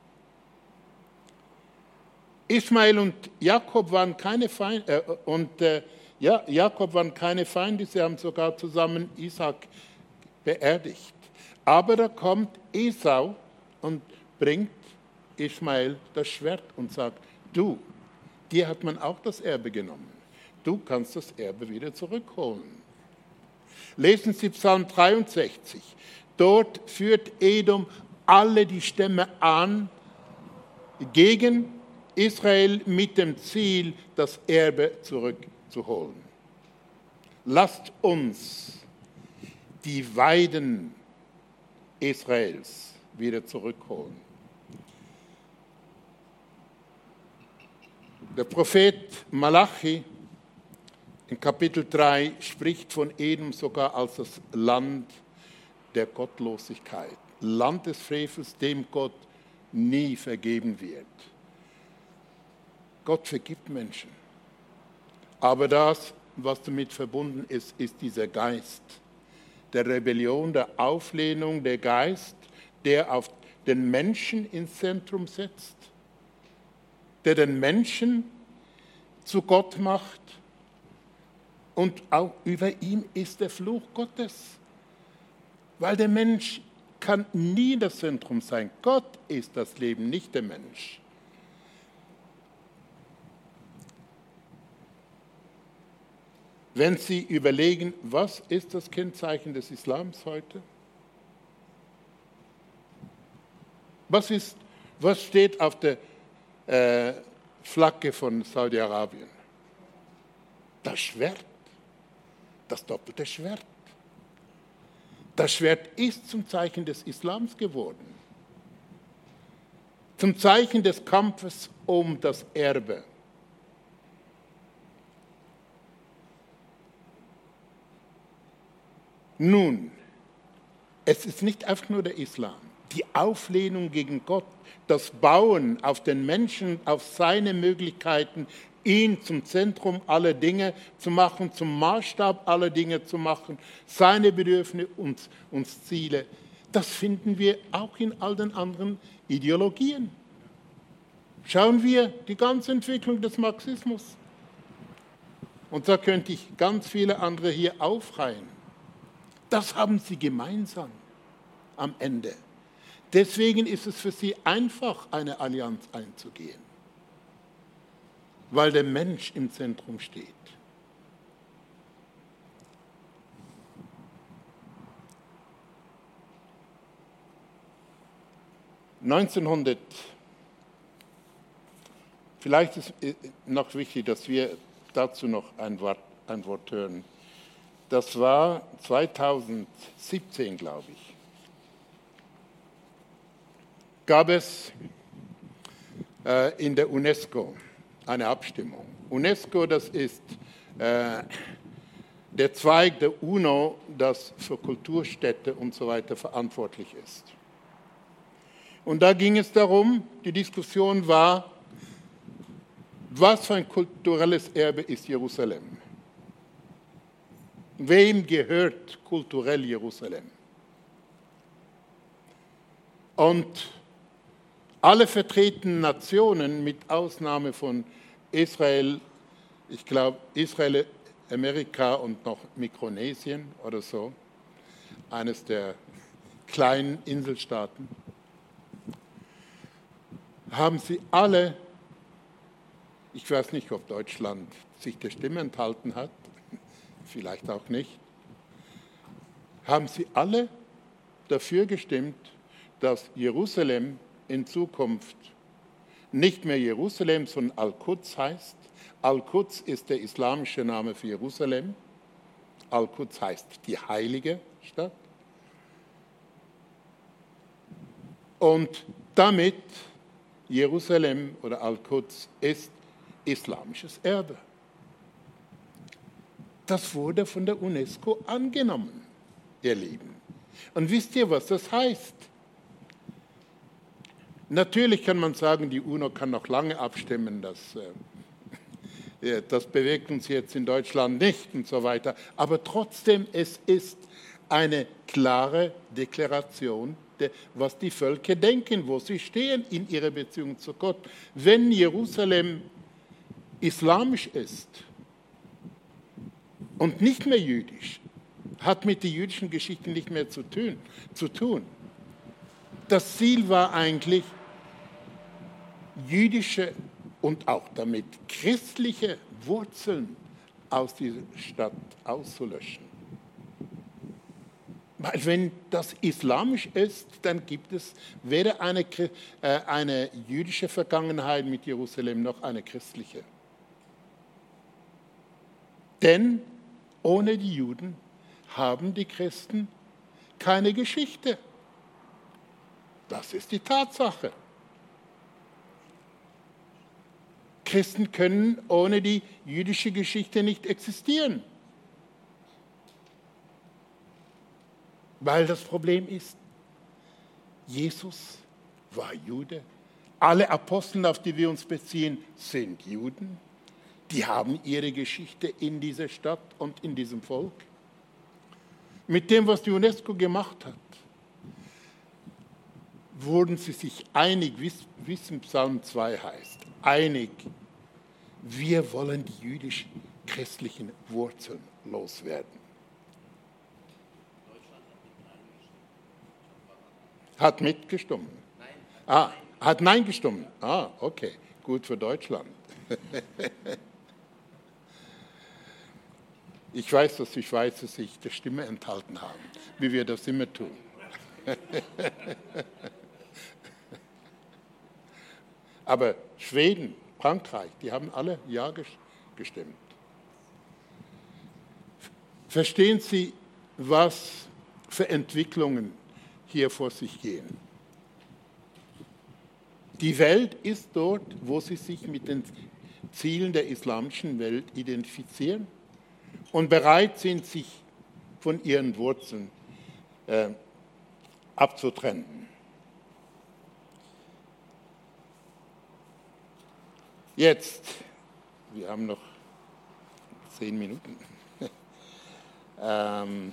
Ismael und Jakob waren keine Feinde, äh, und äh, ja, Jakob waren keine Feinde, sie haben sogar zusammen Isaac beerdigt. Aber da kommt Esau und bringt Ismael das Schwert und sagt, du, dir hat man auch das Erbe genommen. Du kannst das Erbe wieder zurückholen. Lesen Sie Psalm dreiundsechzig. Dort führt Edom alle die Stämme an gegen Israel mit dem Ziel, das Erbe zurückzuholen. Lasst uns die Weiden Israels wieder zurückholen. Der Prophet Malachi in Kapitel drei spricht von Edom sogar als das Land der Gottlosigkeit, Land des Frevels, dem Gott nie vergeben wird. Gott vergibt Menschen. Aber das, was damit verbunden ist, ist dieser Geist der Rebellion, der Auflehnung, der Geist, der auf den Menschen ins Zentrum setzt, der den Menschen zu Gott macht. Und auch über ihm ist der Fluch Gottes. Weil der Mensch kann nie das Zentrum sein. Gott ist das Leben, nicht der Mensch. Wenn Sie überlegen, was ist das Kennzeichen des Islams heute? Was, ist, was steht auf der äh, Flagge von Saudi-Arabien? Das Schwert. Das doppelte Schwert. Das Schwert ist zum Zeichen des Islams geworden. Zum Zeichen des Kampfes um das Erbe. Nun, es ist nicht einfach nur der Islam. Die Auflehnung gegen Gott, das Bauen auf den Menschen, auf seine Möglichkeiten, ihn zum Zentrum aller Dinge zu machen, zum Maßstab aller Dinge zu machen, seine Bedürfnisse und, und Ziele, das finden wir auch in all den anderen Ideologien. Schauen wir die ganze Entwicklung des Marxismus. Und da könnte ich ganz viele andere hier aufreihen. Das haben sie gemeinsam am Ende. Deswegen ist es für sie einfach, eine Allianz einzugehen. Weil der Mensch im Zentrum steht. neunzehnhundert, vielleicht ist noch wichtig, dass wir dazu noch ein Wort, ein Wort hören. Das war zweitausendsiebzehn, glaube ich. Gab es äh, in der UNESCO eine Abstimmung. UNESCO, das ist äh, der Zweig der UNO, das für Kulturstädte und so weiter verantwortlich ist. Und da ging es darum, die Diskussion war, Was für ein kulturelles Erbe ist Jerusalem? Wem gehört kulturell Jerusalem? Und alle vertretenen Nationen, mit Ausnahme von Israel, ich glaube Israel, Amerika und noch Mikronesien oder so, eines der kleinen Inselstaaten, haben sie alle, ich weiß nicht, ob Deutschland sich der Stimme enthalten hat, vielleicht auch nicht, haben sie alle dafür gestimmt, dass Jerusalem in Zukunft nicht mehr Jerusalem, sondern Al-Quds heißt. Al-Quds ist der islamische Name für Jerusalem. Al-Quds heißt die heilige Stadt. Und damit Jerusalem oder Al-Quds ist islamisches Erbe. Das wurde von der UNESCO angenommen, ihr Lieben. Und wisst ihr, was das heißt? Natürlich kann man sagen, die UNO kann noch lange abstimmen, das, äh, das bewegt uns jetzt in Deutschland nicht und so weiter. Aber trotzdem, es ist eine klare Deklaration, de, was die Völker denken, wo sie stehen in ihrer Beziehung zu Gott. Wenn Jerusalem islamisch ist und nicht mehr jüdisch, hat mit der jüdischen Geschichte nicht mehr zu tun. Zu tun. Das Ziel war eigentlich, jüdische und auch damit christliche Wurzeln aus dieser Stadt auszulöschen. Weil wenn das islamisch ist, dann gibt es weder eine, äh, eine jüdische Vergangenheit mit Jerusalem noch eine christliche. Denn ohne die Juden haben die Christen keine Geschichte. Das ist die Tatsache. Christen können ohne die jüdische Geschichte nicht existieren. Weil das Problem ist, Jesus war Jude. Alle Apostel, auf die wir uns beziehen, sind Juden. Die haben ihre Geschichte in dieser Stadt und in diesem Volk. Mit dem, was die UNESCO gemacht hat, wurden sie sich einig, wie es im Psalm zwei heißt, einig, wir wollen die jüdisch-christlichen Wurzeln loswerden. Hat mitgestimmt? Nein. Ah, hat Nein gestimmt? Ah, okay, gut für Deutschland. Ich weiß, dass die Schweizer sich der Stimme enthalten haben, wie wir das immer tun. Aber Schweden, Frankreich, die haben alle Ja gestimmt. Verstehen Sie, was für Entwicklungen hier vor sich gehen? Die Welt ist dort, wo sie sich mit den Zielen der islamischen Welt identifizieren und bereit sind, sich von ihren Wurzeln äh, abzutrennen. Jetzt, wir haben noch zehn Minuten. ähm,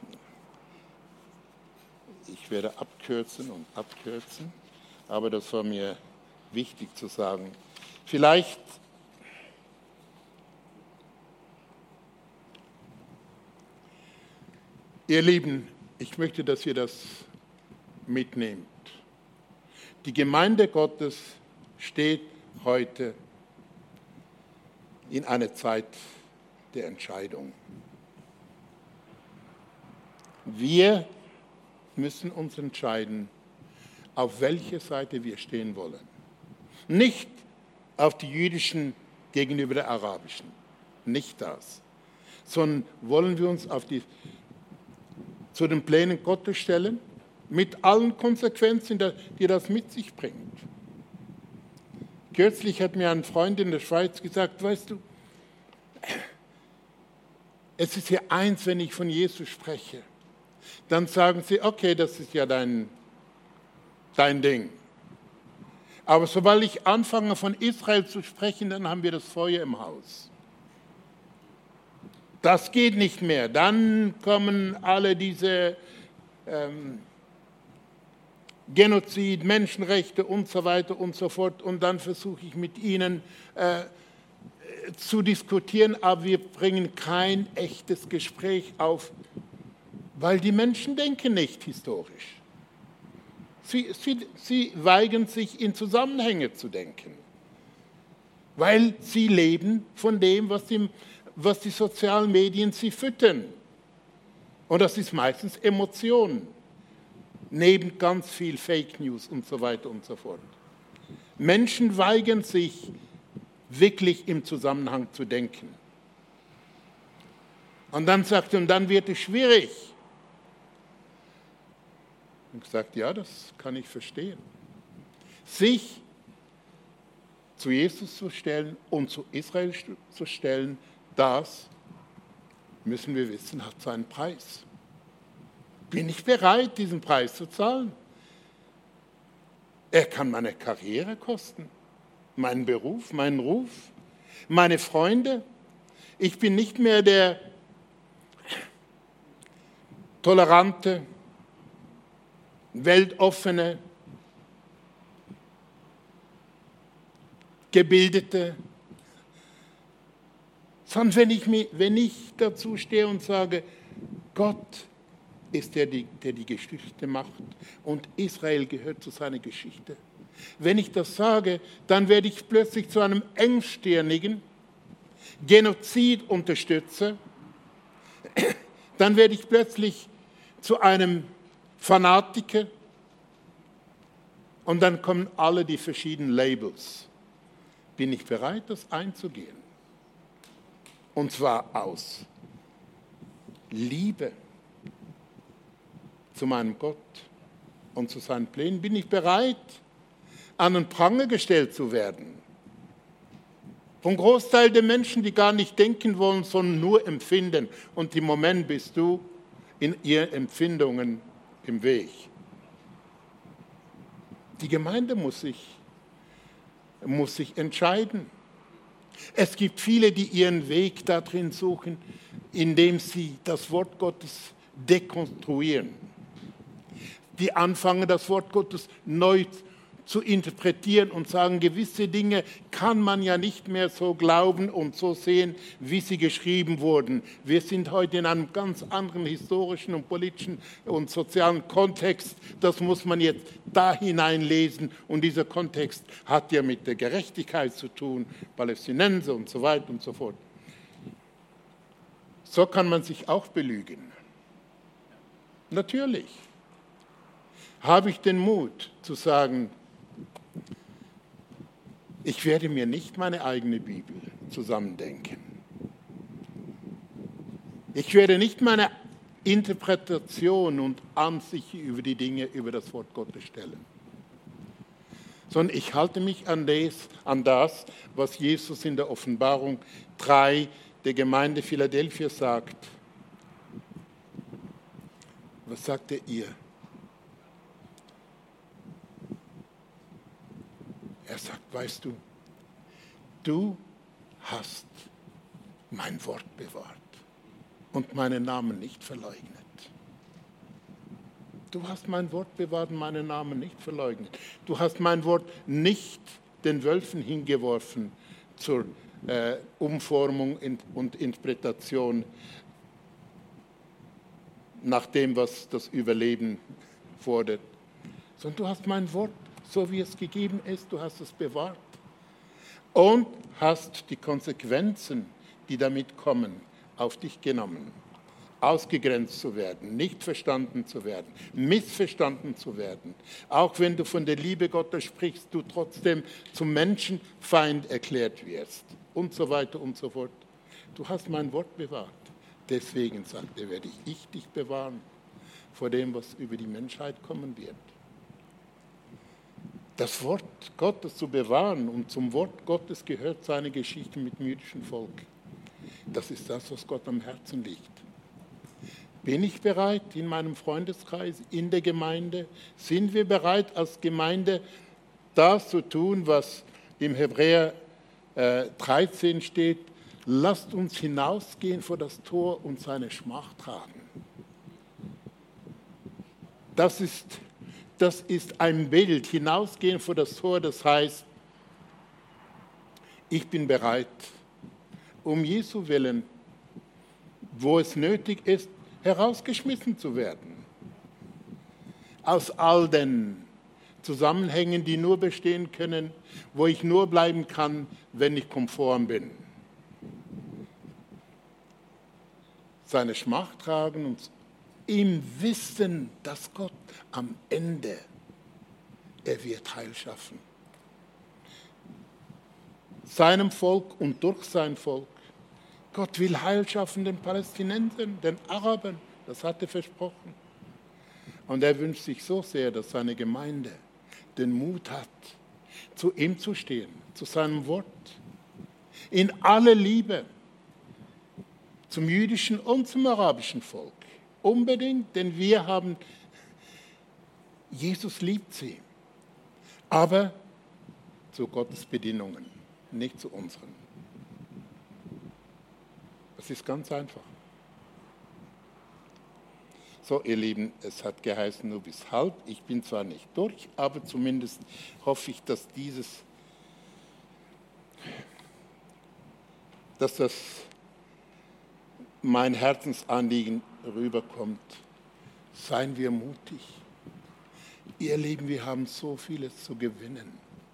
ich werde abkürzen und abkürzen, aber das war mir wichtig zu sagen. Vielleicht ihr Lieben, ich möchte, dass ihr das mitnehmt. Die Gemeinde Gottes steht heute in einer Zeit der Entscheidung. Wir müssen uns entscheiden, auf welche Seite wir stehen wollen. Nicht auf die jüdischen gegenüber der arabischen, nicht das, sondern wollen wir uns auf die, zu den Plänen Gottes stellen, mit allen Konsequenzen, die das mit sich bringt. Kürzlich hat mir ein Freund in der Schweiz gesagt, weißt du, es ist ja eins, wenn ich von Jesus spreche, dann sagen sie, okay, das ist ja dein, dein Ding. Aber sobald ich anfange, von Israel zu sprechen, dann haben wir das Feuer im Haus. Das geht nicht mehr. Dann kommen alle diese ähm, Genozid, Menschenrechte und so weiter und so fort. Und dann versuche ich mit ihnen äh, zu diskutieren, aber wir bringen kein echtes Gespräch auf, weil die Menschen denken nicht historisch. Sie, sie, sie weigern sich, in Zusammenhänge zu denken, weil sie leben von dem, was die, was die sozialen Medien sie füttern. Und das ist meistens Emotionen, neben ganz viel Fake News und so weiter und so fort. Menschen weigern sich, wirklich im Zusammenhang zu denken. Und dann sagt er, und dann wird es schwierig. Und gesagt, ja, das kann ich verstehen. Sich zu Jesus zu stellen und zu Israel zu stellen, das, müssen wir wissen, hat seinen Preis. Bin ich bereit, diesen Preis zu zahlen? Er kann meine Karriere kosten, meinen Beruf, meinen Ruf, meine Freunde. Ich bin nicht mehr der tolerante, weltoffene, gebildete, sondern wenn ich, mich, wenn ich dazu stehe und sage, Gott ist der, der die Geschichte macht und Israel gehört zu seiner Geschichte. Wenn ich das sage, dann werde ich plötzlich zu einem engstirnigen Genozidunterstützer, dann werde ich plötzlich zu einem Fanatiker und dann kommen alle die verschiedenen Labels. Bin ich bereit, das einzugehen? Und zwar aus Liebe zu meinem Gott und zu seinen Plänen. Bin ich bereit, an den Pranger gestellt zu werden? Vom Großteil der Menschen, die gar nicht denken wollen, sondern nur empfinden. Und im Moment bist du in ihren Empfindungen im Weg. Die Gemeinde muss sich, muss sich entscheiden. Es gibt viele, die ihren Weg darin suchen, indem sie das Wort Gottes dekonstruieren. Die anfangen, das Wort Gottes neu zu interpretieren und sagen, gewisse Dinge kann man ja nicht mehr so glauben und so sehen, wie sie geschrieben wurden. Wir sind heute in einem ganz anderen historischen und politischen und sozialen Kontext. Das muss man jetzt da hineinlesen und dieser Kontext hat ja mit der Gerechtigkeit zu tun, Palästinenser und so weiter und so fort. So kann man sich auch belügen. Natürlich habe ich den Mut zu sagen, ich werde mir nicht meine eigene Bibel zusammendenken. Ich werde nicht meine Interpretation und Ansicht über die Dinge, über das Wort Gottes stellen. Sondern ich halte mich an das, an das, was Jesus in der Offenbarung drei der Gemeinde Philadelphia sagt. Was sagt er ihr? Er sagt, weißt du, du hast mein Wort bewahrt und meinen Namen nicht verleugnet. Du hast mein Wort bewahrt und meinen Namen nicht verleugnet. Du hast mein Wort nicht den Wölfen hingeworfen zur äh, Umformung und Interpretation nach dem, was das Überleben fordert, sondern du hast mein Wort, so wie es gegeben ist, du hast es bewahrt und hast die Konsequenzen, die damit kommen, auf dich genommen. Ausgegrenzt zu werden, nicht verstanden zu werden, missverstanden zu werden. Auch wenn du von der Liebe Gottes sprichst, du trotzdem zum Menschenfeind erklärt wirst und so weiter und so fort. Du hast mein Wort bewahrt. Deswegen, sagt er, werde ich dich bewahren vor dem, was über die Menschheit kommen wird. Das Wort Gottes zu bewahren und zum Wort Gottes gehört seine Geschichte mit dem jüdischen Volk. Das ist das, was Gott am Herzen liegt. Bin ich bereit in meinem Freundeskreis, in der Gemeinde? Sind wir bereit als Gemeinde das zu tun, was im Hebräer äh, dreizehn steht, lasst uns hinausgehen vor das Tor und seine Schmach tragen. Das ist, das ist ein Bild, hinausgehen vor das Tor, das heißt, ich bin bereit, um Jesu willen, wo es nötig ist, herausgeschmissen zu werden. Aus all den Zusammenhängen, die nur bestehen können, wo ich nur bleiben kann, wenn ich konform bin. Seine Schmach tragen und im Wissen, dass Gott am Ende, er wird Heil schaffen. Seinem Volk und durch sein Volk. Gott will Heil schaffen den Palästinensern, den Arabern, das hat er versprochen. Und er wünscht sich so sehr, dass seine Gemeinde den Mut hat, zu ihm zu stehen, zu seinem Wort, in aller Liebe, zum jüdischen und zum arabischen Volk. Unbedingt, denn wir haben, Jesus liebt sie, aber zu Gottes Bedingungen, nicht zu unseren. Das ist ganz einfach. So, ihr Lieben, es hat geheißen nur bis halb. Ich bin zwar nicht durch, aber zumindest hoffe ich, dass dieses, dass das mein Herzensanliegen rüberkommt. Seien wir mutig. Ihr Lieben, wir haben so vieles zu gewinnen.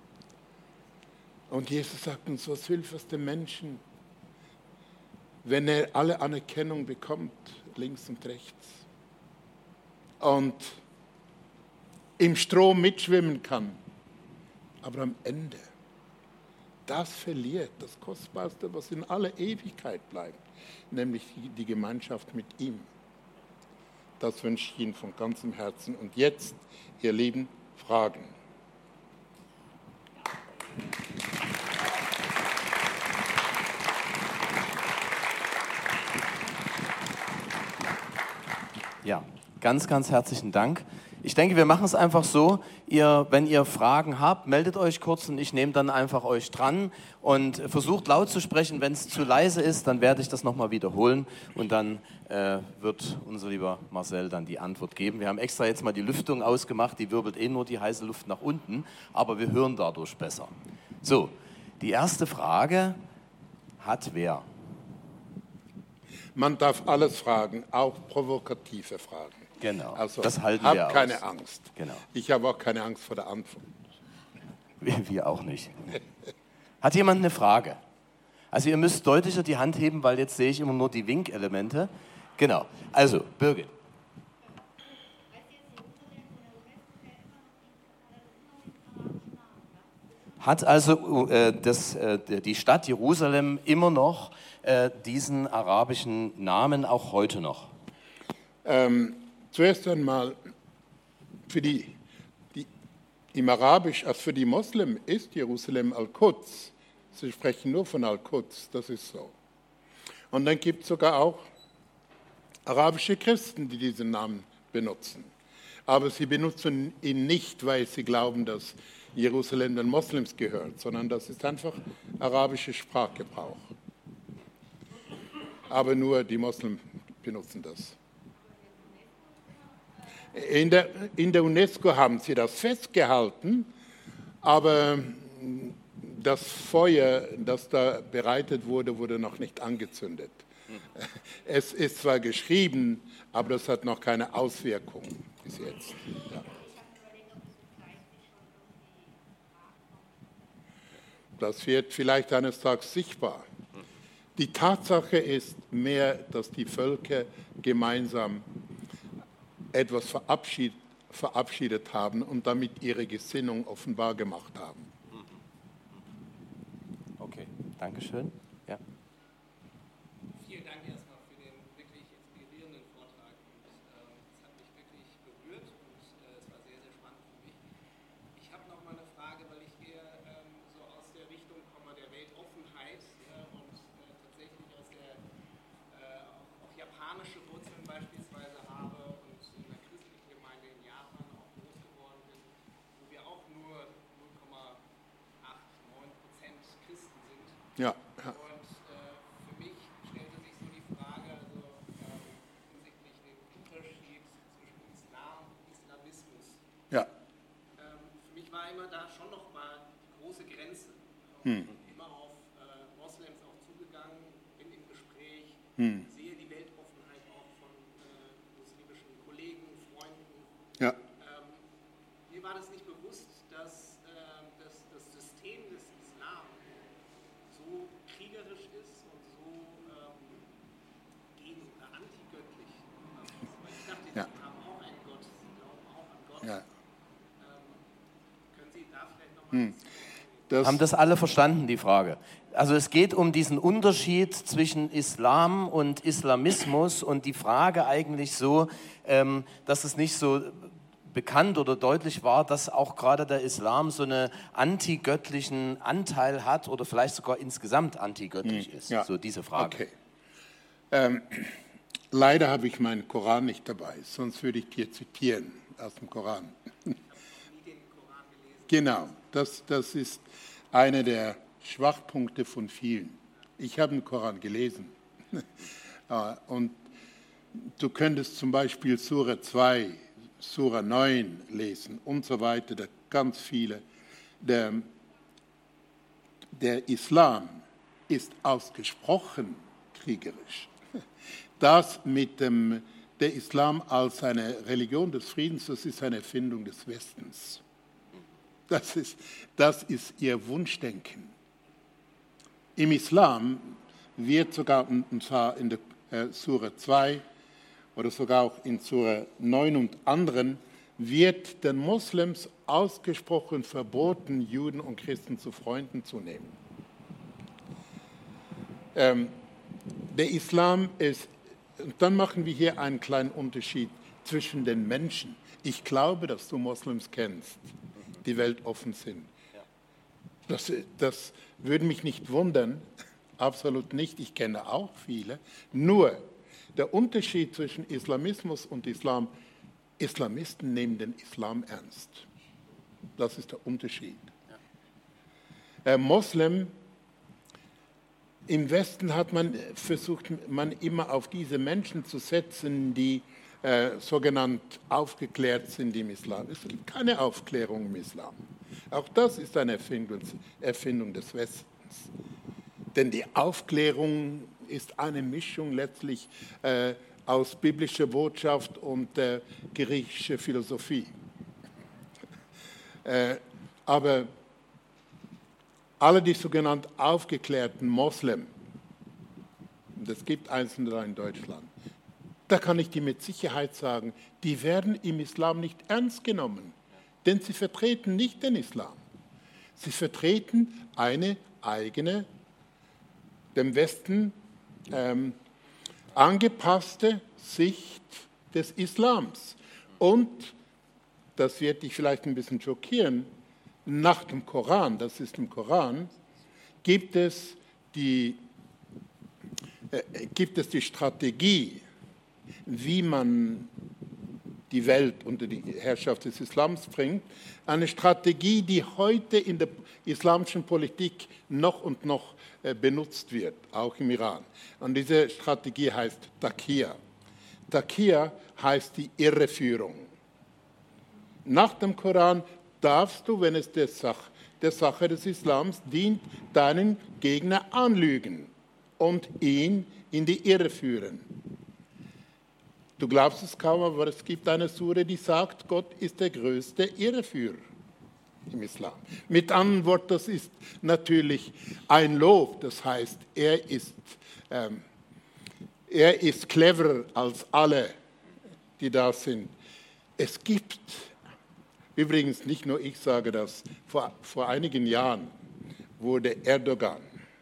Und Jesus sagt uns, was hilft es dem Menschen, wenn er alle Anerkennung bekommt, links und rechts, und im Strom mitschwimmen kann, aber am Ende das verliert, das Kostbarste, was in aller Ewigkeit bleibt, nämlich die Gemeinschaft mit ihm. Das wünsche ich Ihnen von ganzem Herzen. Und jetzt, ihr Lieben, Fragen. Ja, ganz, ganz herzlichen Dank. Ich denke, wir machen es einfach so, ihr, wenn ihr Fragen habt, meldet euch kurz und ich nehme dann einfach euch dran und versucht laut zu sprechen. Wenn es zu leise ist, dann werde ich das nochmal wiederholen und dann äh, wird unser lieber Marcel dann die Antwort geben. Wir haben extra jetzt mal die Lüftung ausgemacht, die wirbelt eh nur die heiße Luft nach unten, aber wir hören dadurch besser. So, die erste Frage hat wer? Man darf alles fragen, auch provokative Fragen. Genau, also, das halten hab wir aus. keine Angst. Genau. Ich habe auch keine Angst vor der Antwort. Wir, wir auch nicht. Hat jemand eine Frage? Also ihr müsst deutlicher die Hand heben, weil jetzt sehe ich immer nur die Winkelemente. Genau, also Birgit. Hat also äh, das, äh, die Stadt Jerusalem immer noch äh, diesen arabischen Namen, auch heute noch? Ähm, zuerst einmal, für die, die, im Arabisch, also für die Moslem ist Jerusalem Al-Quds. Sie sprechen nur von Al-Quds, das ist so. Und dann gibt es sogar auch arabische Christen, die diesen Namen benutzen. Aber sie benutzen ihn nicht, weil sie glauben, dass Jerusalem den Moslems gehört, sondern das ist einfach arabischer Sprachgebrauch. Aber nur die Moslems benutzen das. In der, in der UNESCO haben sie das festgehalten, aber das Feuer, das da bereitet wurde, wurde noch nicht angezündet. Es ist zwar geschrieben, aber das hat noch keine Auswirkung bis jetzt. Ja. Das wird vielleicht eines Tages sichtbar. Die Tatsache ist mehr, dass die Völker gemeinsam etwas verabschiedet, verabschiedet haben und damit ihre Gesinnung offenbar gemacht haben. Okay, danke schön. Ja. Vielen Dank erstmal für den wirklich inspirierenden Vortrag. Und, ähm, es hat mich wirklich berührt und äh, es war sehr, sehr spannend für mich. Ich habe noch mal eine Frage, weil ich eher ähm, so aus der Richtung komme der Weltoffenheit äh, und äh, tatsächlich aus der äh, auch, auch japanische Wurzeln beispielsweise habe und in einer christlichen Gemeinde in Japan auch groß geworden bin, wo wir auch nur null Komma Ja. Ja. Und äh, für mich stellte sich so die Frage, also ähm, hinsichtlich dem Unterschied zwischen Islam und Islamismus. Ja. Ähm, für mich war immer da schon noch mal die große Grenze. Hm. Immer auf äh, Moslems auch zugegangen, bin im Gespräch, Hm. sehe die Weltoffenheit auch von äh, muslimischen Kollegen, Freunden. Ja. Ähm, mir war das nicht bewusst, dass, äh, dass das System des Islam so kriegerisch ist und so ähm, gegen oder antigöttlich. Also, weil ich dachte, Ja. sie haben auch einen Gott, sie glauben auch an Gott. Ja. Ähm, können Sie da vielleicht nochmal Hm. ein bisschen Das, Haben das alle verstanden, die Frage? Also es geht um diesen Unterschied zwischen Islam und Islamismus und die Frage eigentlich so, ähm, dass es nicht so bekannt oder deutlich war, dass auch gerade der Islam so einen antigöttlichen Anteil hat oder vielleicht sogar insgesamt antigöttlich ist. ja. So diese Frage. Okay. Ähm, leider habe ich meinen Koran nicht dabei, sonst würde ich dir zitieren aus dem Koran. Genau, das, das ist einer der Schwachpunkte von vielen. Ich habe den Koran gelesen. Und du könntest zum Beispiel Sura zwei, Sura neun lesen und so weiter, da ganz viele. Der, der Islam ist ausgesprochen kriegerisch. Das mit dem der Islam als eine Religion des Friedens, das ist eine Erfindung des Westens. Das ist, das ist ihr Wunschdenken. Im Islam wird sogar, und zwar in der äh, Sura zwei oder sogar auch in Sura neun und anderen, wird den Moslems ausgesprochen verboten, Juden und Christen zu Freunden zu nehmen. Ähm, der Islam ist, und dann machen wir hier einen kleinen Unterschied zwischen den Menschen. Ich glaube, dass du Moslems kennst, die weltoffen sind. Das, das würde mich nicht wundern, absolut nicht. Ich kenne auch viele. Nur der Unterschied zwischen Islamismus und Islam, Islamisten nehmen den Islam ernst. Das ist der Unterschied. Ja. Äh, Moslem, im Westen hat man versucht, man immer auf diese Menschen zu setzen, die äh, sogenannt aufgeklärt sind im Islam. Es gibt keine Aufklärung im Islam. Auch das ist eine Erfindung, Erfindung des Westens. Denn die Aufklärung ist eine Mischung letztlich äh, aus biblischer Botschaft und äh, griechischer Philosophie. Äh, aber alle die sogenannten aufgeklärten Moslem, und es gibt einzelne da in Deutschland, da kann ich dir mit Sicherheit sagen, die werden im Islam nicht ernst genommen, denn sie vertreten nicht den Islam. Sie vertreten eine eigene, dem Westen ähm, angepasste Sicht des Islams. Und, das wird dich vielleicht ein bisschen schockieren, nach dem Koran, das ist im Koran, gibt es die, äh, gibt es die Strategie, wie man die Welt unter die Herrschaft des Islams bringt, eine Strategie, die heute in der islamischen Politik noch und noch äh, benutzt wird, auch im Iran. Und diese Strategie heißt Taqiyya. Taqiyya heißt die Irreführung. Nach dem Koran darfst du, wenn es der Sache, der Sache des Islams dient, deinen Gegner anlügen und ihn in die Irre führen. Du glaubst es kaum, aber es gibt eine Sure, die sagt, Gott ist der größte Irreführer im Islam. Mit anderen Worten, das ist natürlich ein Lob, das heißt, er ist, ähm, er ist cleverer als alle, die da sind. Es gibt, übrigens nicht nur ich sage das, vor, vor einigen Jahren wurde Erdogan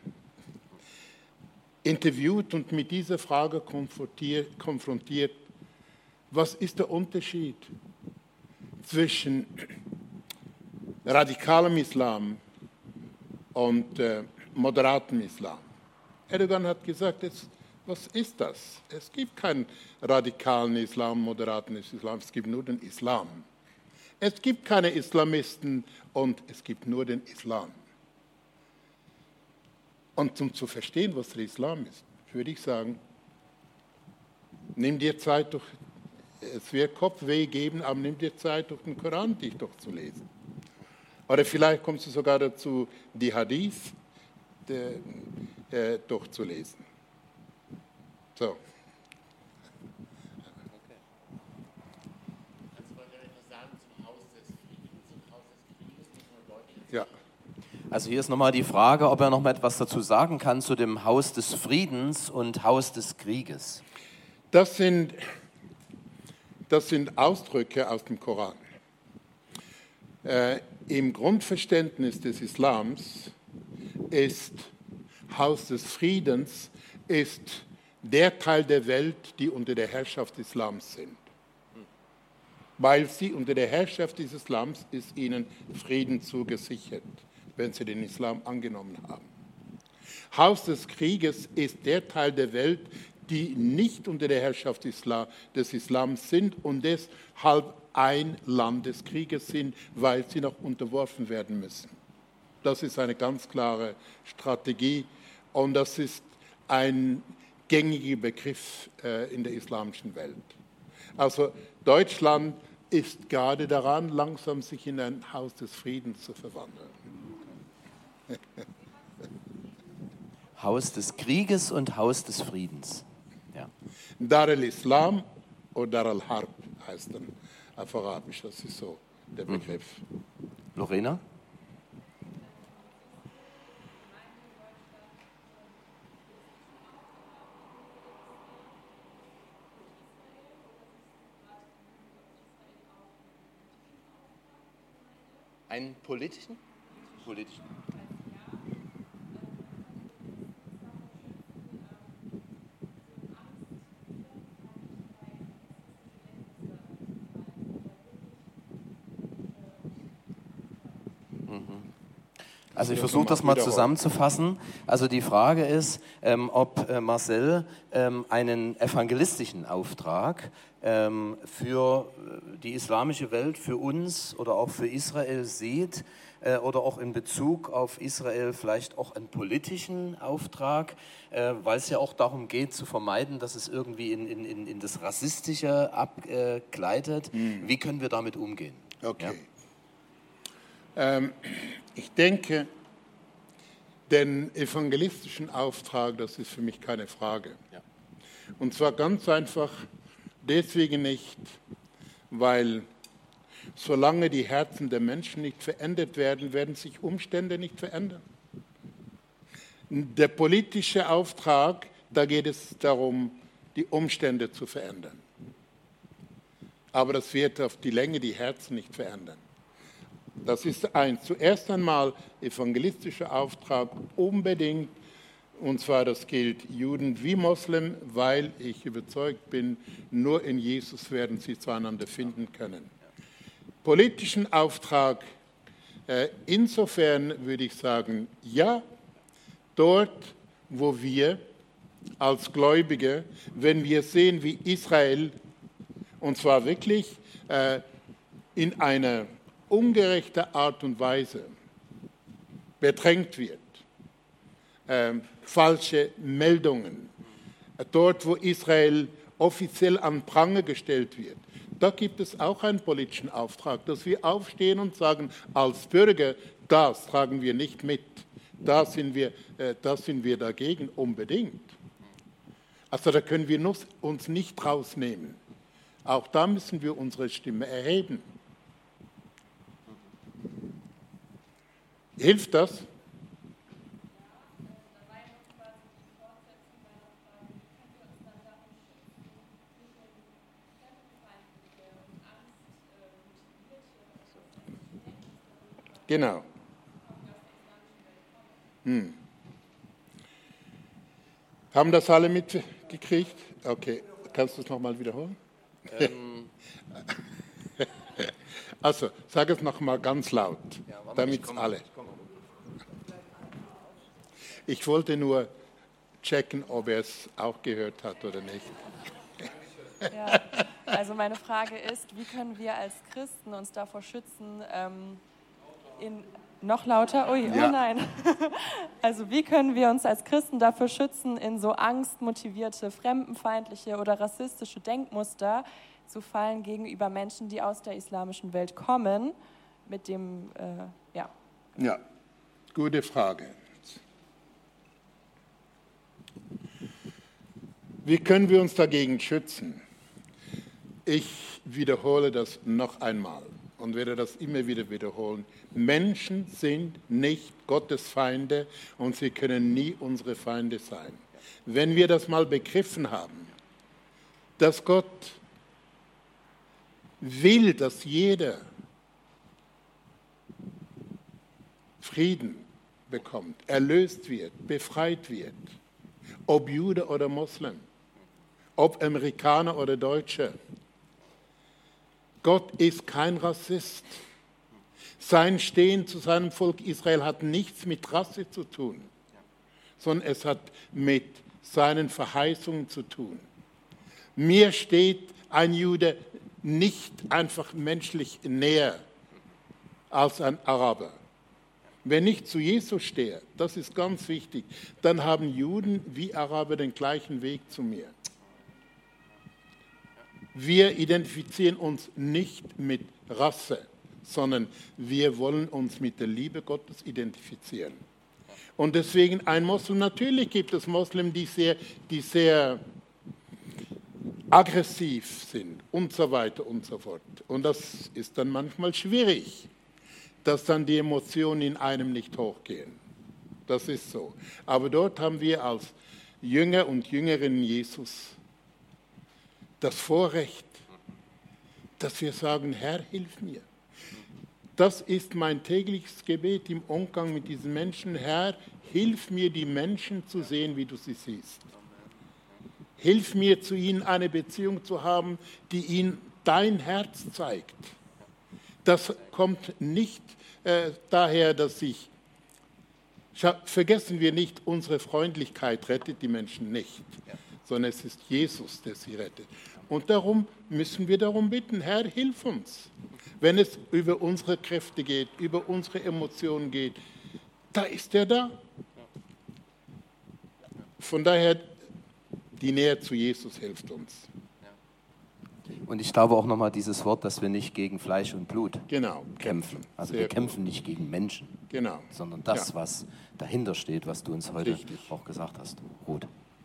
interviewt und mit dieser Frage konfrontiert, konfrontiert, was ist der Unterschied zwischen radikalem Islam und äh, moderatem Islam? Erdogan hat gesagt, es, was ist das? Es gibt keinen radikalen Islam, moderaten Islam, es gibt nur den Islam. Es gibt keine Islamisten und es gibt nur den Islam. Und um zu verstehen, was der Islam ist, würde ich sagen, nimm dir Zeit, durch, es wird Kopfweh geben, aber nimm dir Zeit, durch den Koran dich durchzulesen. Oder vielleicht kommst du sogar dazu, die Hadith de, äh, durchzulesen. So. Ja. Also hier ist nochmal die Frage, ob er noch mal etwas dazu sagen kann zu dem Haus des Friedens und Haus des Krieges. Das sind, das sind Ausdrücke aus dem Koran. Äh, Im Grundverständnis des Islams ist Haus des Friedens ist der Teil der Welt, die unter der Herrschaft des Islams sind. Weil sie unter der Herrschaft des Islams ist ihnen Frieden zugesichert, wenn sie den Islam angenommen haben. Haus des Krieges ist der Teil der Welt, die nicht unter der Herrschaft des Islams sind und deshalb ein Land des Krieges sind, weil sie noch unterworfen werden müssen. Das ist eine ganz klare Strategie und das ist ein gängiger Begriff äh, in der islamischen Welt. Also Deutschland ist gerade daran, langsam sich in ein Haus des Friedens zu verwandeln. Haus des Krieges und Haus des Friedens. Ja. Dar al-Islam oder Dar al-Harb heißt dann auf Arabisch, das ist so der Begriff. Lorena? Einen politischen? Politischen. Also ich versuche das mal zusammenzufassen. Also die Frage ist, ähm, ob äh, Marcel ähm, einen evangelistischen Auftrag ähm, für die islamische Welt, für uns oder auch für Israel sieht äh, oder auch in Bezug auf Israel vielleicht auch einen politischen Auftrag, äh, weil es ja auch darum geht zu vermeiden, dass es irgendwie in, in, in das Rassistische abgleitet. Hm. Wie können wir damit umgehen? Okay. Ja? Ähm, Ich denke, den evangelistischen Auftrag, das ist für mich keine Frage. Ja. Und zwar ganz einfach deswegen nicht, weil solange die Herzen der Menschen nicht verändert werden, werden sich Umstände nicht verändern. Der politische Auftrag, da geht es darum, die Umstände zu verändern. Aber das wird auf die Länge die Herzen nicht verändern. Das ist ein zuerst einmal evangelistischer Auftrag unbedingt, und zwar das gilt Juden wie Moslem, weil ich überzeugt bin, nur in Jesus werden sie zueinander finden können. Politischen Auftrag, äh, insofern würde ich sagen, ja, dort, wo wir als Gläubige, wenn wir sehen, wie Israel, und zwar wirklich äh, in einer ungerechte Art und Weise bedrängt wird, ähm, falsche Meldungen, dort wo Israel offiziell an Pranger gestellt wird, da gibt es auch einen politischen Auftrag, dass wir aufstehen und sagen, als Bürger, das tragen wir nicht mit, da sind wir, äh, da sind wir dagegen unbedingt. Also da können wir uns nicht rausnehmen. Auch da müssen wir unsere Stimme erheben. Hilft das? Genau. Hm. Haben das alle mitgekriegt? Okay, kannst du es nochmal wiederholen? Ähm. Also, sag es nochmal ganz laut, ja, damit es alle. Ich wollte nur checken, ob er es auch gehört hat oder nicht. Ja, also meine Frage ist, wie können wir als Christen uns davor schützen, ähm, in, Noch lauter? Ui, Ja. oh nein. Also wie können wir uns als Christen dafür schützen, in so angstmotivierte, fremdenfeindliche oder rassistische Denkmuster zu fallen gegenüber Menschen, die aus der islamischen Welt kommen, mit dem, äh, ja. Ja, gute Frage. Wie können wir uns dagegen schützen? Ich wiederhole das noch einmal und werde das immer wieder wiederholen. Menschen sind nicht Gottes Feinde und sie können nie unsere Feinde sein. Wenn wir das mal begriffen haben, dass Gott will, dass jeder Frieden bekommt, erlöst wird, befreit wird, ob Jude oder Moslem, ob Amerikaner oder Deutsche. Gott ist kein Rassist. Sein Stehen zu seinem Volk Israel hat nichts mit Rasse zu tun, sondern es hat mit seinen Verheißungen zu tun. Mir steht ein Jude nicht einfach menschlich näher als ein Araber. Wenn ich zu Jesus stehe, das ist ganz wichtig, dann haben Juden wie Araber den gleichen Weg zu mir. Wir identifizieren uns nicht mit Rasse, sondern wir wollen uns mit der Liebe Gottes identifizieren. Und deswegen ein Moslem, natürlich gibt es Moslem, die sehr, die sehr aggressiv sind und so weiter und so fort. Und das ist dann manchmal schwierig, dass dann die Emotionen in einem nicht hochgehen. Das ist so. Aber dort haben wir als Jünger und Jüngerinnen Jesus das Vorrecht, dass wir sagen, Herr, hilf mir. Das ist mein tägliches Gebet im Umgang mit diesen Menschen. Herr, hilf mir, die Menschen zu sehen, wie du sie siehst. Hilf mir, zu ihnen eine Beziehung zu haben, die ihnen dein Herz zeigt. Das kommt nicht äh, daher, dass ich, vergessen wir nicht, unsere Freundlichkeit rettet die Menschen nicht, sondern es ist Jesus, der sie rettet. Und darum müssen wir darum bitten, Herr, hilf uns. Wenn es über unsere Kräfte geht, über unsere Emotionen geht, da ist er da. Von daher, die Nähe zu Jesus hilft uns. Und ich glaube auch nochmal dieses Wort, dass wir nicht gegen Fleisch und Blut Genau, kämpfen. Also Sehr wir gut. kämpfen nicht gegen Menschen, Genau. sondern das, Ja. was dahinter steht, was du uns heute Richtig. auch gesagt hast, Ruth.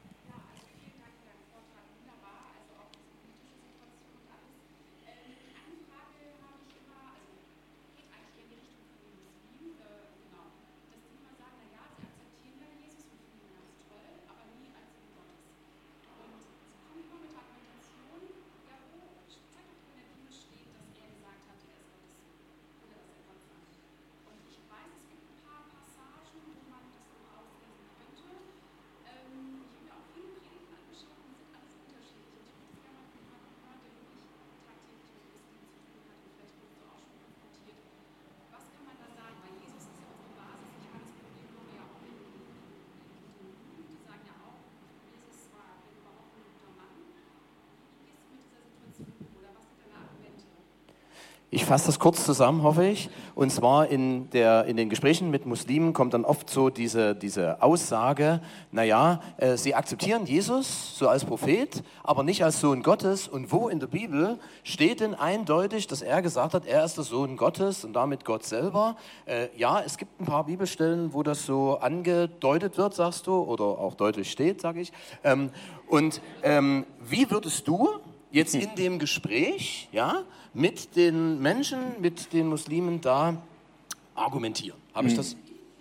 Ich fasse das kurz zusammen, hoffe ich. Und zwar in, der, in den Gesprächen mit Muslimen kommt dann oft so diese, diese Aussage, naja, äh, sie akzeptieren Jesus so als Prophet, aber nicht als Sohn Gottes. Und wo in der Bibel steht denn eindeutig, dass er gesagt hat, er ist der Sohn Gottes und damit Gott selber? Äh, ja, es gibt ein paar Bibelstellen, wo das so angedeutet wird, sagst du, oder auch deutlich steht, sage ich. Ähm, und ähm, wie würdest du jetzt in dem Gespräch, ja, mit den Menschen, mit den Muslimen da argumentieren? Habe ich das?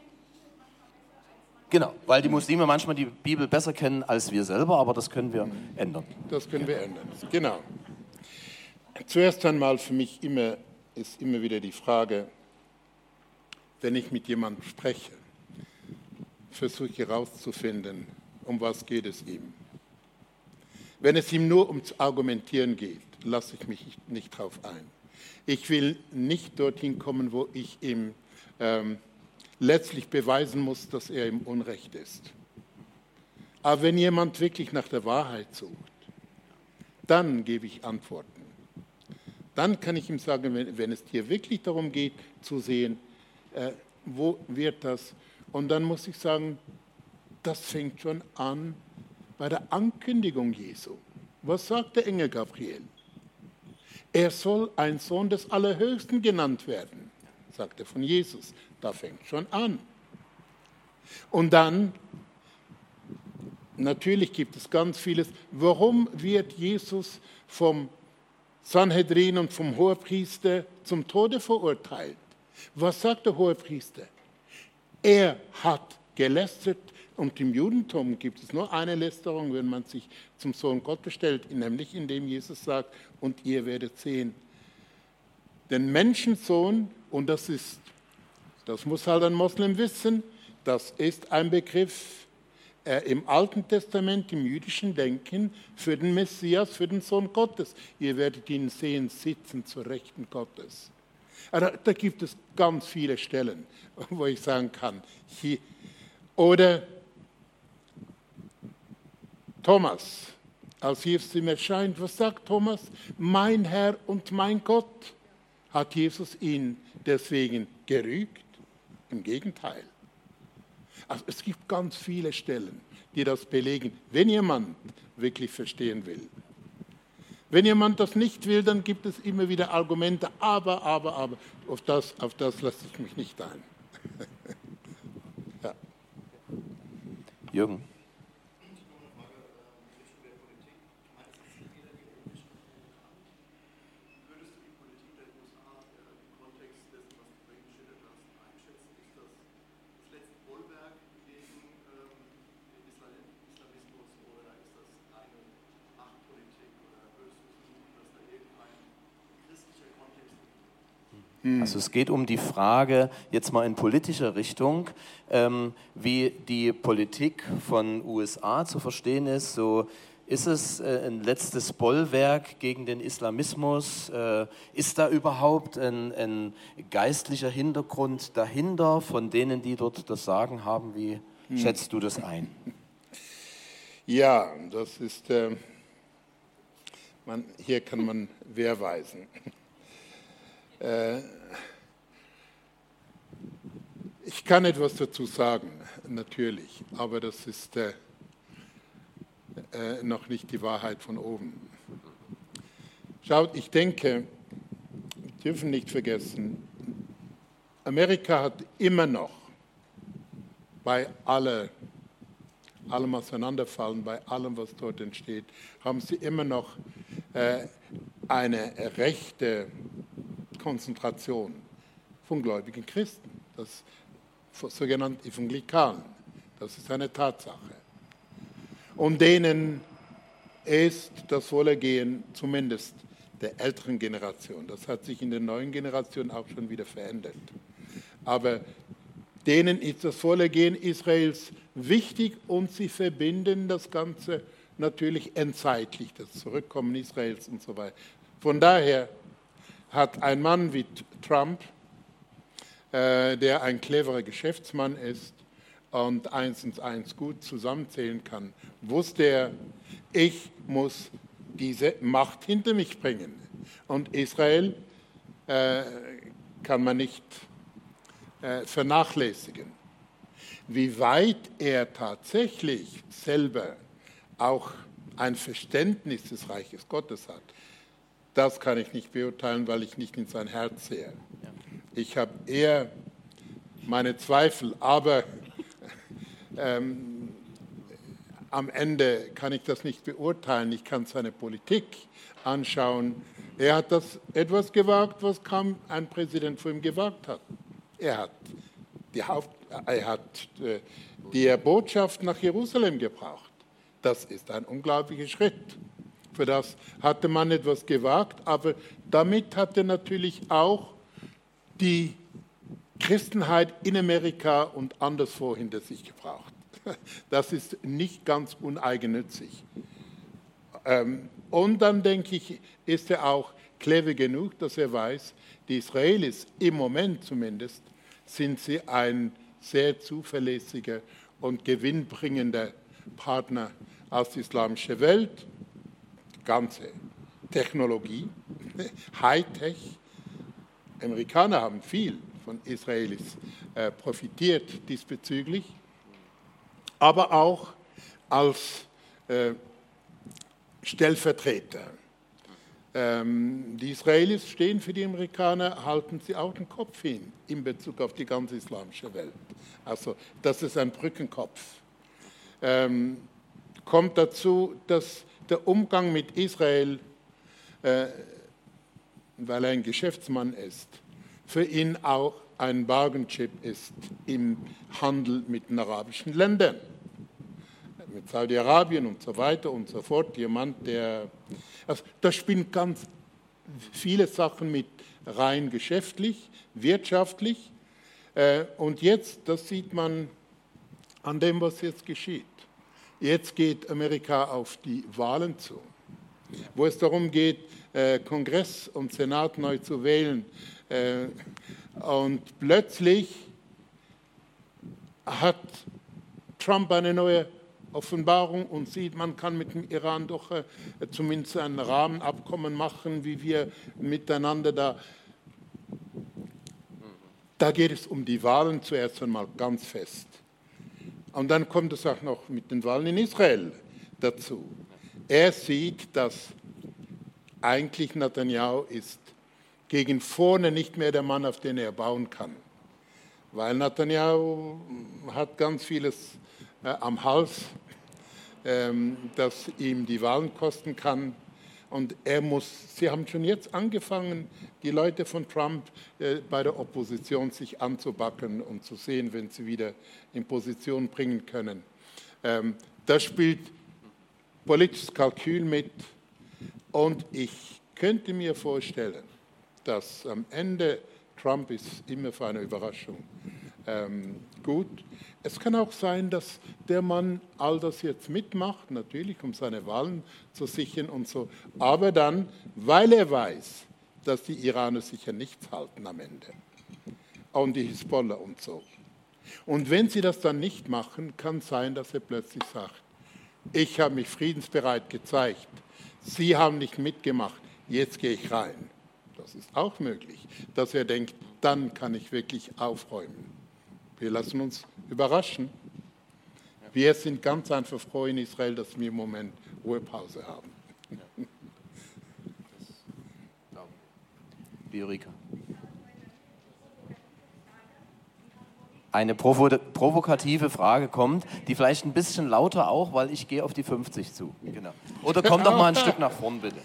Genau, weil die Muslime manchmal die Bibel besser kennen als wir selber, aber das können wir ändern. Das können wir ändern, genau. Zuerst einmal für mich immer, ist immer wieder die Frage, wenn ich mit jemandem spreche, versuche ich herauszufinden, um was geht es ihm. Wenn es ihm nur ums Argumentieren geht, lasse ich mich nicht drauf ein. Ich will nicht dorthin kommen, wo ich ihm ähm, letztlich beweisen muss, dass er im Unrecht ist. Aber wenn jemand wirklich nach der Wahrheit sucht, dann gebe ich Antworten. Dann kann ich ihm sagen, wenn, wenn es dir wirklich darum geht, zu sehen, äh, wo wird das? Und dann muss ich sagen, das fängt schon an bei der Ankündigung Jesu. Was sagt der Engel Gabriel? Er soll ein Sohn des Allerhöchsten genannt werden, sagt er von Jesus. Da fängt schon an. Und dann, natürlich gibt es ganz vieles. Warum wird Jesus vom Sanhedrin und vom Hohepriester zum Tode verurteilt? Was sagt der Hohepriester? Er hat gelästert. Und im Judentum gibt es nur eine Lästerung, wenn man sich zum Sohn Gottes stellt, nämlich indem Jesus sagt, und ihr werdet sehen, den Menschensohn, und das ist, das muss halt ein Moslem wissen, das ist ein Begriff äh, im Alten Testament, im jüdischen Denken, für den Messias, für den Sohn Gottes. Ihr werdet ihn sehen, sitzen zur Rechten Gottes. Also, da gibt es ganz viele Stellen, wo ich sagen kann, hier, oder Thomas, als Jesus ihm erscheint, was sagt Thomas? Mein Herr und mein Gott. Hat Jesus ihn deswegen gerügt? Im Gegenteil. Also es gibt ganz viele Stellen, die das belegen, wenn jemand wirklich verstehen will. Wenn jemand das nicht will, dann gibt es immer wieder Argumente, aber, aber, aber. Auf das, auf das lasse ich mich nicht ein. Ja. Jürgen. Also es geht um die Frage, jetzt mal in politischer Richtung, ähm, wie die Politik von U S A zu verstehen ist. So, ist es äh, ein letztes Bollwerk gegen den Islamismus? Äh, ist da überhaupt ein, ein geistlicher Hintergrund dahinter von denen, die dort das Sagen haben? Wie hm. schätzt du das ein? Ja, das ist, äh, man, hier kann man wehrweisen. Ich kann etwas dazu sagen, natürlich, aber das ist äh, äh, noch nicht die Wahrheit von oben. Schaut, ich denke, wir dürfen nicht vergessen, Amerika hat immer noch bei aller, allem Auseinanderfallen, bei allem, was dort entsteht, haben sie immer noch äh, eine rechte Konzentration von gläubigen Christen, das sogenannte Evangelikalen. Das ist eine Tatsache. Und denen ist das Wohlergehen zumindest der älteren Generation. Das hat sich in der neuen Generation auch schon wieder verändert. Aber denen ist das Wohlergehen Israels wichtig und sie verbinden das Ganze natürlich endzeitlich, das Zurückkommen Israels und so weiter. Von daher hat ein Mann wie Trump, äh, der ein cleverer Geschäftsmann ist und eins und eins gut zusammenzählen kann, wusste er, ich muss diese Macht hinter mich bringen. Und Israel äh, kann man nicht äh, vernachlässigen. Wie weit er tatsächlich selber auch ein Verständnis des Reiches Gottes hat, das kann ich nicht beurteilen, weil ich nicht in sein Herz sehe. Ich habe eher meine Zweifel, aber ähm, am Ende kann ich das nicht beurteilen. Ich kann seine Politik anschauen. Er hat das etwas gewagt, was kaum ein Präsident vor ihm gewagt hat. Er hat die, Haupt, er hat, äh, die Botschaft nach Jerusalem gebracht. Das ist ein unglaublicher Schritt. Für das hatte man etwas gewagt, aber damit hat er natürlich auch die Christenheit in Amerika und anderswo hinter sich gebracht. Das ist nicht ganz uneigennützig. Und dann denke ich, ist er auch clever genug, dass er weiß, die Israelis im Moment zumindest sind sie ein sehr zuverlässiger und gewinnbringender Partner aus der islamischen Welt. Ganze Technologie, Hightech. Amerikaner haben viel von Israelis äh, profitiert diesbezüglich, aber auch als äh, Stellvertreter. Ähm, die Israelis stehen für die Amerikaner, halten sie auch den Kopf hin in Bezug auf die ganze islamische Welt. Also das ist ein Brückenkopf. Ähm, kommt dazu, dass der Umgang mit Israel, äh, weil er ein Geschäftsmann ist, für ihn auch ein Bargain-Chip ist im Handel mit den arabischen Ländern. Mit Saudi-Arabien und so weiter und so fort. Jemand, der, also da spielen ganz viele Sachen mit rein geschäftlich, wirtschaftlich. Äh, und jetzt, das sieht man an dem, was jetzt geschieht. Jetzt geht Amerika auf die Wahlen zu, wo es darum geht, äh, Kongress und Senat neu zu wählen. Äh, und plötzlich hat Trump eine neue Offenbarung und sieht, man kann mit dem Iran doch äh, zumindest ein Rahmenabkommen machen, wie wir miteinander da. Da geht es um die Wahlen zuerst einmal ganz fest. Und dann kommt es auch noch mit den Wahlen in Israel dazu. Er sieht, dass eigentlich Netanyahu ist gegen vorne nicht mehr der Mann, auf den er bauen kann. Weil Netanyahu hat ganz vieles äh, am Hals, ähm, das ihm die Wahlen kosten kann. Und er muss, sie haben schon jetzt angefangen, die Leute von Trump äh, bei der Opposition sich anzubacken und zu sehen, wenn sie wieder in Position bringen können. Ähm, da spielt politisches Kalkül mit. Und ich könnte mir vorstellen, dass am Ende, Trump ist immer für eine Überraschung ähm, gut. Es kann auch sein, dass der Mann all das jetzt mitmacht, natürlich, um seine Wahlen zu sichern und so, aber dann, weil er weiß, dass die Iraner sicher nichts halten am Ende und die Hisbollah und so. Und wenn sie das dann nicht machen, kann sein, dass er plötzlich sagt, ich habe mich friedensbereit gezeigt, Sie haben nicht mitgemacht, jetzt gehe ich rein. Das ist auch möglich, dass er denkt, dann kann ich wirklich aufräumen. Wir lassen uns überraschen. Wir sind ganz einfach froh in Israel, dass wir im Moment Ruhepause haben. Biorika. Eine provo provokative Frage kommt, die vielleicht ein bisschen lauter auch, weil ich gehe auf die fünfzig zu. Genau. Oder komm doch mal ein Stück nach vorn, bitte.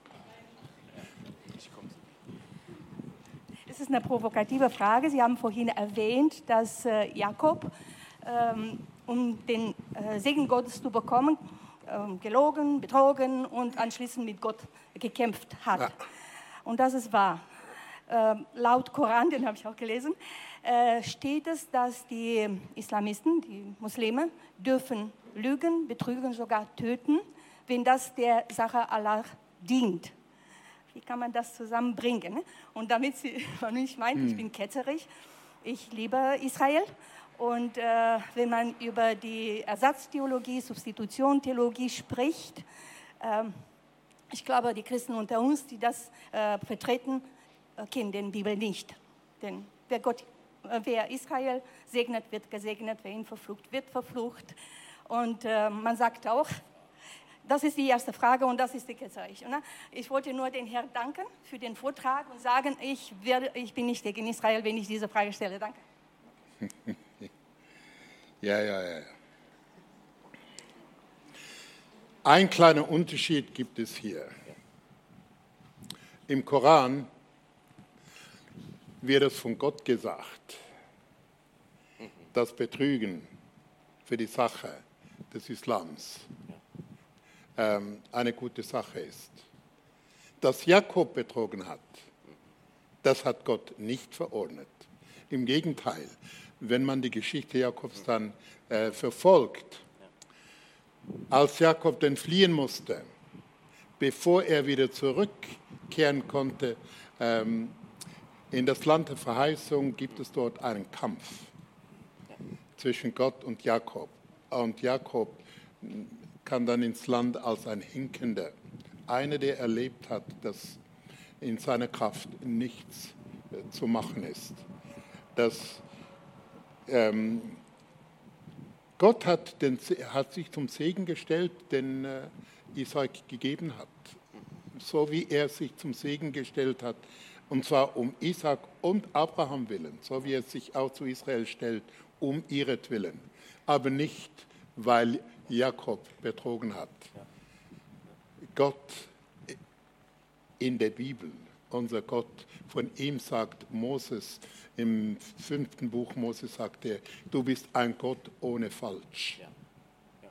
Das ist eine provokative Frage. Sie haben vorhin erwähnt, dass äh, Jakob, ähm, um den äh, Segen Gottes zu bekommen, ähm, gelogen, betrogen und anschließend mit Gott gekämpft hat. Ja. Und das ist wahr. Ähm, laut Koran, den habe ich auch gelesen, äh, steht es, dass die Islamisten, die Muslime, dürfen lügen, betrügen, sogar töten, wenn das der Sache Allah dient. Wie kann man das zusammenbringen? Ne? Und damit Sie von mich meint, hm. ich bin ketzerisch, ich liebe Israel. Und äh, wenn man über die Ersatztheologie, Substitutiontheologie spricht, äh, ich glaube, die Christen unter uns, die das äh, vertreten, äh, kennen die Bibel nicht. Denn wer, Gott, äh, wer Israel segnet, wird gesegnet, wer ihn verflucht, wird verflucht. Und äh, man sagt auch, das ist die erste Frage und das ist die Ketzerei. Ne? Ich wollte nur den Herrn danken für den Vortrag und sagen, ich, werde, ich bin nicht gegen Israel, wenn ich diese Frage stelle. Danke. Ja, ja, ja. Ein kleiner Unterschied gibt es hier. Im Koran wird es von Gott gesagt, dass Betrügen für die Sache des Islams ähm, eine gute Sache ist. Dass Jakob betrogen hat, das hat Gott nicht verordnet. Im Gegenteil, wenn man die Geschichte Jakobs dann äh, verfolgt, als Jakob dann fliehen musste, bevor er wieder zurückkehren konnte, ähm, in das Land der Verheißung gibt es dort einen Kampf zwischen Gott und Jakob. Und Jakob kann dann ins Land als ein Hinkender, einer, der erlebt hat, dass in seiner Kraft nichts äh, zu machen ist. dass ähm, Gott hat, den, hat sich zum Segen gestellt, den äh, Isaak gegeben hat. So wie er sich zum Segen gestellt hat, und zwar um Isaak und Abraham willen, so wie er sich auch zu Israel stellt, um ihretwillen, aber nicht, weil Jakob betrogen hat. Gott in der Bibel, unser Gott, von ihm sagt Moses, im fünften Buch Mose sagt er, du bist ein Gott ohne Falsch. Ja. Ja.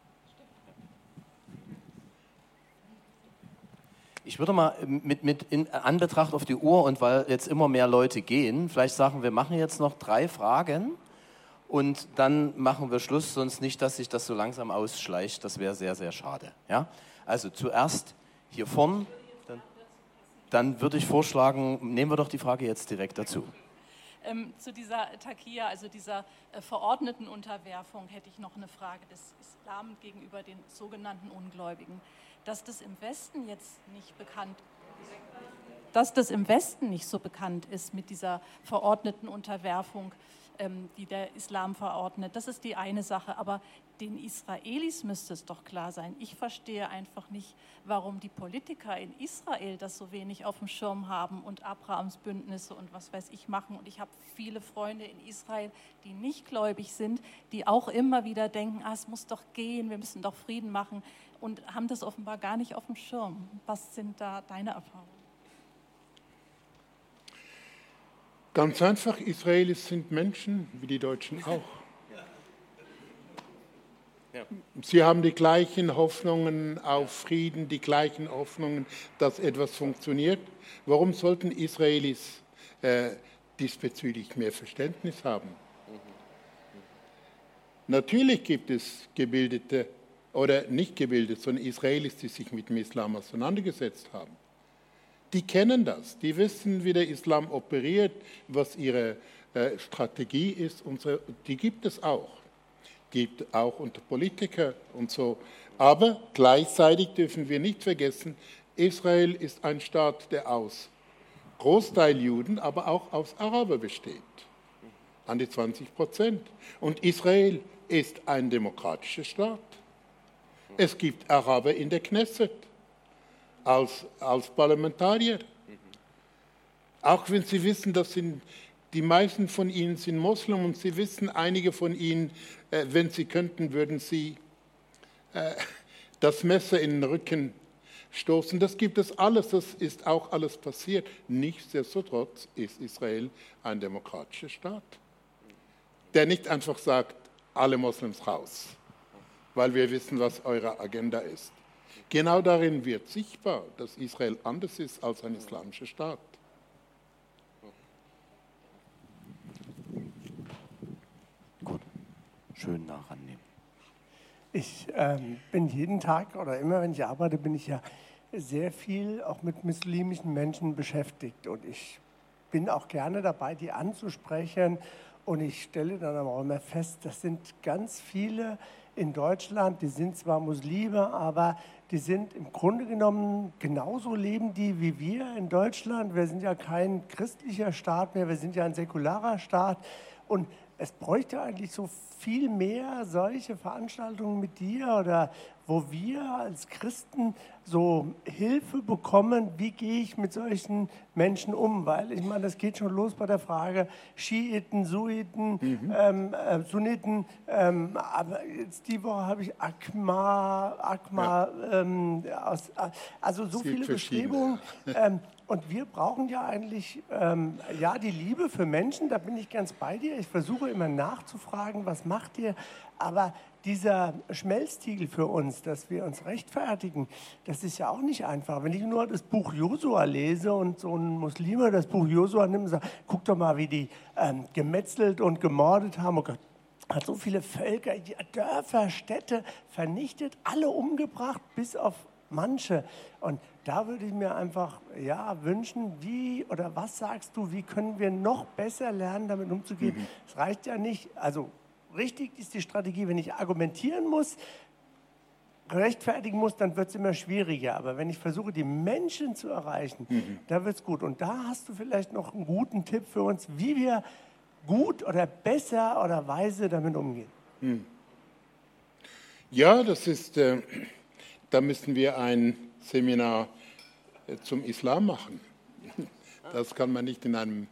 Ich würde mal mit, mit in Anbetracht auf die Uhr und weil jetzt immer mehr Leute gehen, vielleicht sagen wir, machen jetzt noch drei Fragen und dann machen wir Schluss, sonst nicht, dass sich das so langsam ausschleicht, das wäre sehr, sehr schade. Ja? Also zuerst hier vorn, dann, dann würde ich vorschlagen, nehmen wir doch die Frage jetzt direkt dazu. Ähm, zu dieser Takia, also dieser äh, verordneten Unterwerfung, hätte ich noch eine Frage des Islam gegenüber den sogenannten Ungläubigen. Dass das im Westen jetzt nicht bekannt dass das im Westen nicht so bekannt ist mit dieser verordneten Unterwerfung, ähm, die der Islam verordnet. Das ist die eine Sache, aber den Israelis müsste es doch klar sein. Ich verstehe einfach nicht, warum die Politiker in Israel das so wenig auf dem Schirm haben und Abrahams Bündnisse und was weiß ich machen. Und ich habe viele Freunde in Israel, die nicht gläubig sind, die auch immer wieder denken, ah, es muss doch gehen, wir müssen doch Frieden machen und haben das offenbar gar nicht auf dem Schirm. Was sind da deine Erfahrungen? Ganz einfach, Israelis sind Menschen, wie die Deutschen auch. Ja. Sie haben die gleichen Hoffnungen auf Frieden, die gleichen Hoffnungen, dass etwas funktioniert. Warum sollten Israelis äh, diesbezüglich mehr Verständnis haben? Mhm. Natürlich gibt es gebildete oder nicht gebildete, sondern Israelis, die sich mit dem Islam auseinandergesetzt haben. Die kennen das, die wissen, wie der Islam operiert, was ihre äh, Strategie ist und so. Die gibt es auch. Gibt auch unter Politikern und so. Aber gleichzeitig dürfen wir nicht vergessen, Israel ist ein Staat, der aus Großteil Juden, aber auch aus Araber besteht. An die zwanzig Prozent. Und Israel ist ein demokratischer Staat. Es gibt Araber in der Knesset als, als Parlamentarier. Auch wenn sie wissen, dass sind, die meisten von ihnen sind Moslem und sie wissen, einige von ihnen, äh, wenn sie könnten, würden sie äh, das Messer in den Rücken stoßen. Das gibt es alles, das ist auch alles passiert. Nichtsdestotrotz ist Israel ein demokratischer Staat, der nicht einfach sagt, alle Moslems raus, weil wir wissen, was eure Agenda ist. Genau darin wird sichtbar, dass Israel anders ist als ein islamischer Staat. Gut, schön nah rannehmen. Ich ähm, bin jeden Tag oder immer, wenn ich arbeite, bin ich ja sehr viel auch mit muslimischen Menschen beschäftigt. Und ich bin auch gerne dabei, die anzusprechen. Und ich stelle dann aber auch immer fest, das sind ganz viele in Deutschland, die sind zwar Muslime, aber die sind im Grunde genommen genauso leben die wie wir in Deutschland. Wir sind ja kein christlicher Staat mehr, wir sind ja ein säkularer Staat. Und es bräuchte eigentlich so viel mehr solche Veranstaltungen mit dir oder wo wir als Christen so Hilfe bekommen, wie gehe ich mit solchen Menschen um? Weil ich meine, das geht schon los bei der Frage Schiiten, Suiten, mhm. ähm, äh, Sunniten. Ähm, aber jetzt die Woche habe ich Akma, Akma, ja. ähm, aus, also so viele Bestrebungen. Ähm, Und wir brauchen ja eigentlich, ähm, ja, die Liebe für Menschen, da bin ich ganz bei dir. Ich versuche immer nachzufragen, was macht ihr? Aber dieser Schmelztiegel für uns, dass wir uns rechtfertigen, das ist ja auch nicht einfach. Wenn ich nur das Buch Josua lese und so ein Muslime das Buch Josua nimmt und sagt, guck doch mal, wie die ähm, gemetzelt und gemordet haben. Oh Gott, hat so viele Völker, Dörfer, Städte vernichtet, alle umgebracht, bis auf manche. Und da würde ich mir einfach ja, wünschen, wie oder was sagst du, wie können wir noch besser lernen, damit umzugehen? Mhm. Es reicht ja nicht, also richtig ist die Strategie, wenn ich argumentieren muss, rechtfertigen muss, dann wird es immer schwieriger. Aber wenn ich versuche, die Menschen zu erreichen, mhm. dann wird es gut. Und da hast du vielleicht noch einen guten Tipp für uns, wie wir gut oder besser oder weise damit umgehen? Hm. Ja, das ist, äh, da müssen wir ein Seminar äh, zum Islam machen. Das kann man nicht in einem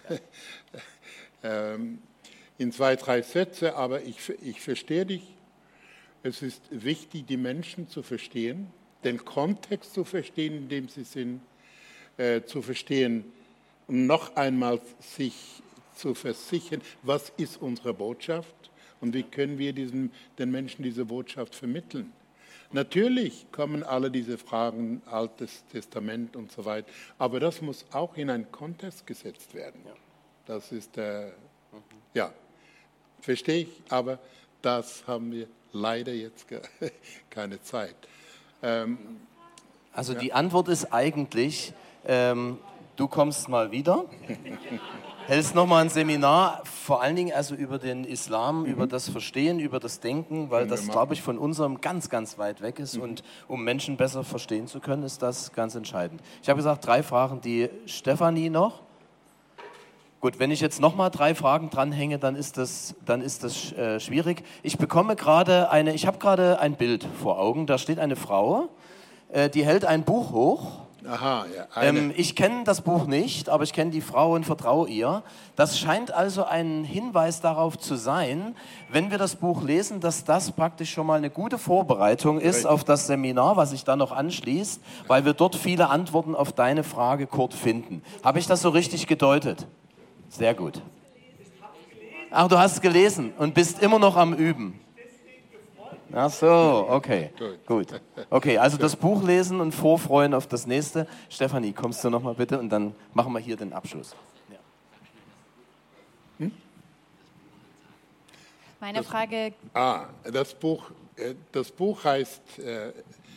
ähm, in zwei, drei Sätze, aber ich, ich verstehe dich. Es ist wichtig, die Menschen zu verstehen, den Kontext zu verstehen, in dem sie sind, äh, zu verstehen und noch einmal sich zu versichern, was ist unsere Botschaft und wie können wir diesen, den Menschen diese Botschaft vermitteln. Natürlich kommen alle diese Fragen, Altes Testament und so weiter, aber das muss auch in einen Kontext gesetzt werden. Das ist, äh, ja, verstehe ich, aber das haben wir leider jetzt keine Zeit. Ähm, also ja. die Antwort ist eigentlich, ähm, du kommst mal wieder, hältst nochmal ein Seminar, vor allen Dingen also über den Islam, mhm. über das Verstehen, über das Denken, weil das, glaube ich, von unserem ganz, ganz weit weg ist. Mhm. Und um Menschen besser verstehen zu können, ist das ganz entscheidend. Ich habe gesagt, drei Fragen, die Stefanie noch. Gut, wenn ich jetzt nochmal drei Fragen dranhänge, dann ist das, dann ist das äh, schwierig. Ich bekomme gerade eine, ich habe gerade ein Bild vor Augen, da steht eine Frau, äh, die hält ein Buch hoch. Aha, ja. Ähm, ich kenne das Buch nicht, aber ich kenne die Frau und vertraue ihr. Das scheint also ein Hinweis darauf zu sein, wenn wir das Buch lesen, dass das praktisch schon mal eine gute Vorbereitung ist Richtig. auf das Seminar, was sich dann noch anschließt, weil wir dort viele Antworten auf deine Frage, Kurt, finden. Habe ich das so richtig gedeutet? Sehr gut. Ach, du hast es gelesen und bist immer noch am Üben. Ach so, okay, gut. Okay, also das Buch lesen und vorfreuen auf das nächste. Stefanie, kommst du nochmal bitte und dann machen wir hier den Abschluss. Ja. Hm? Meine das, Frage... Ah, das Buch, das Buch heißt, äh,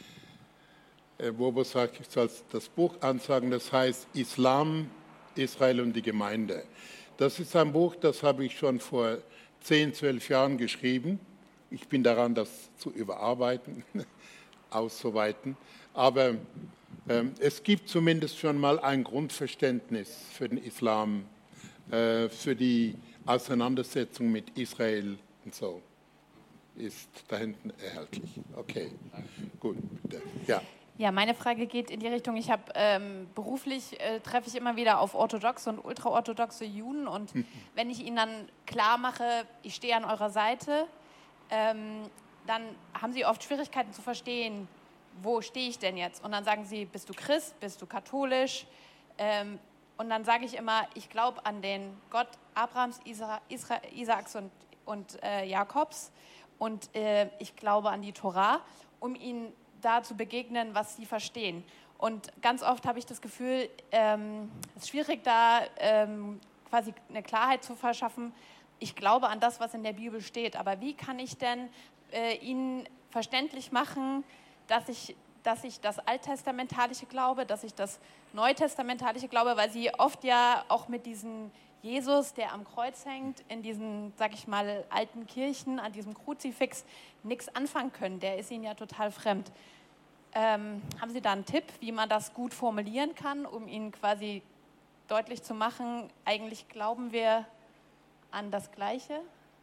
wo was sag ich, soll das Buch ansagen, das heißt Islam, Israel und die Gemeinde. Das ist ein Buch, das habe ich schon vor zehn, zwölf Jahren geschrieben. Ich bin daran, das zu überarbeiten, auszuweiten. Aber ähm, es gibt zumindest schon mal ein Grundverständnis für den Islam, äh, für die Auseinandersetzung mit Israel und so. Ist da hinten erhältlich. Okay, gut, bitte. Ja. Ja, meine Frage geht in die Richtung, ich habe ähm, beruflich äh, treffe ich immer wieder auf orthodoxe und ultraorthodoxe Juden und mhm. wenn ich ihnen dann klar mache, ich stehe an eurer Seite, ähm, dann haben sie oft Schwierigkeiten zu verstehen, wo stehe ich denn jetzt? Und dann sagen sie, bist du Christ, bist du katholisch? Ähm, und dann sage ich immer, ich glaube an den Gott Abrahams, Isa, Isra, Isaaks und, und äh, Jakobs und äh, ich glaube an die Torah, um ihnen da zu begegnen, was sie verstehen. Und ganz oft habe ich das Gefühl, ähm, es ist schwierig, da ähm, quasi eine Klarheit zu verschaffen. Ich glaube an das, was in der Bibel steht, aber wie kann ich denn äh, ihnen verständlich machen, dass ich, dass ich das Alttestamentalische glaube, dass ich das Neutestamentalische glaube, weil sie oft ja auch mit diesem Jesus, der am Kreuz hängt, in diesen, sag ich mal, alten Kirchen, an diesem Kruzifix, nichts anfangen können. Der ist ihnen ja total fremd. Ähm, haben Sie da einen Tipp, wie man das gut formulieren kann, um ihnen quasi deutlich zu machen, eigentlich glauben wir an das Gleiche?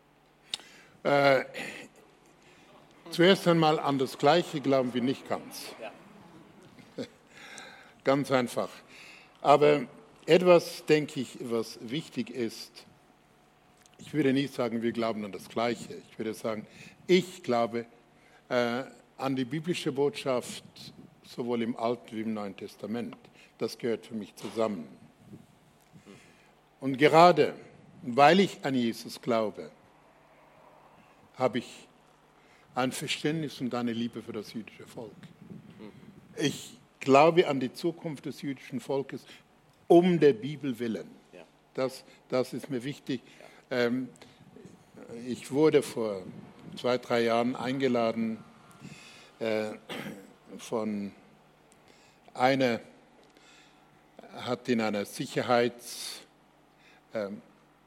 Äh, zuerst einmal an das Gleiche glauben wir nicht ganz. Ja. Ganz einfach. Aber etwas, denke ich, was wichtig ist, ich würde nicht sagen, wir glauben an das Gleiche. Ich würde sagen, ich glaube äh, an die biblische Botschaft, sowohl im Alten wie im Neuen Testament. Das gehört für mich zusammen. Und gerade weil ich an Jesus glaube, habe ich ein Verständnis und eine Liebe für das jüdische Volk. Ich glaube an die Zukunft des jüdischen Volkes um der Bibel willen. Das, das ist mir wichtig. Ähm, ich wurde vor zwei, drei Jahren eingeladen äh, von einer, hat in einer Sicherheits ähm,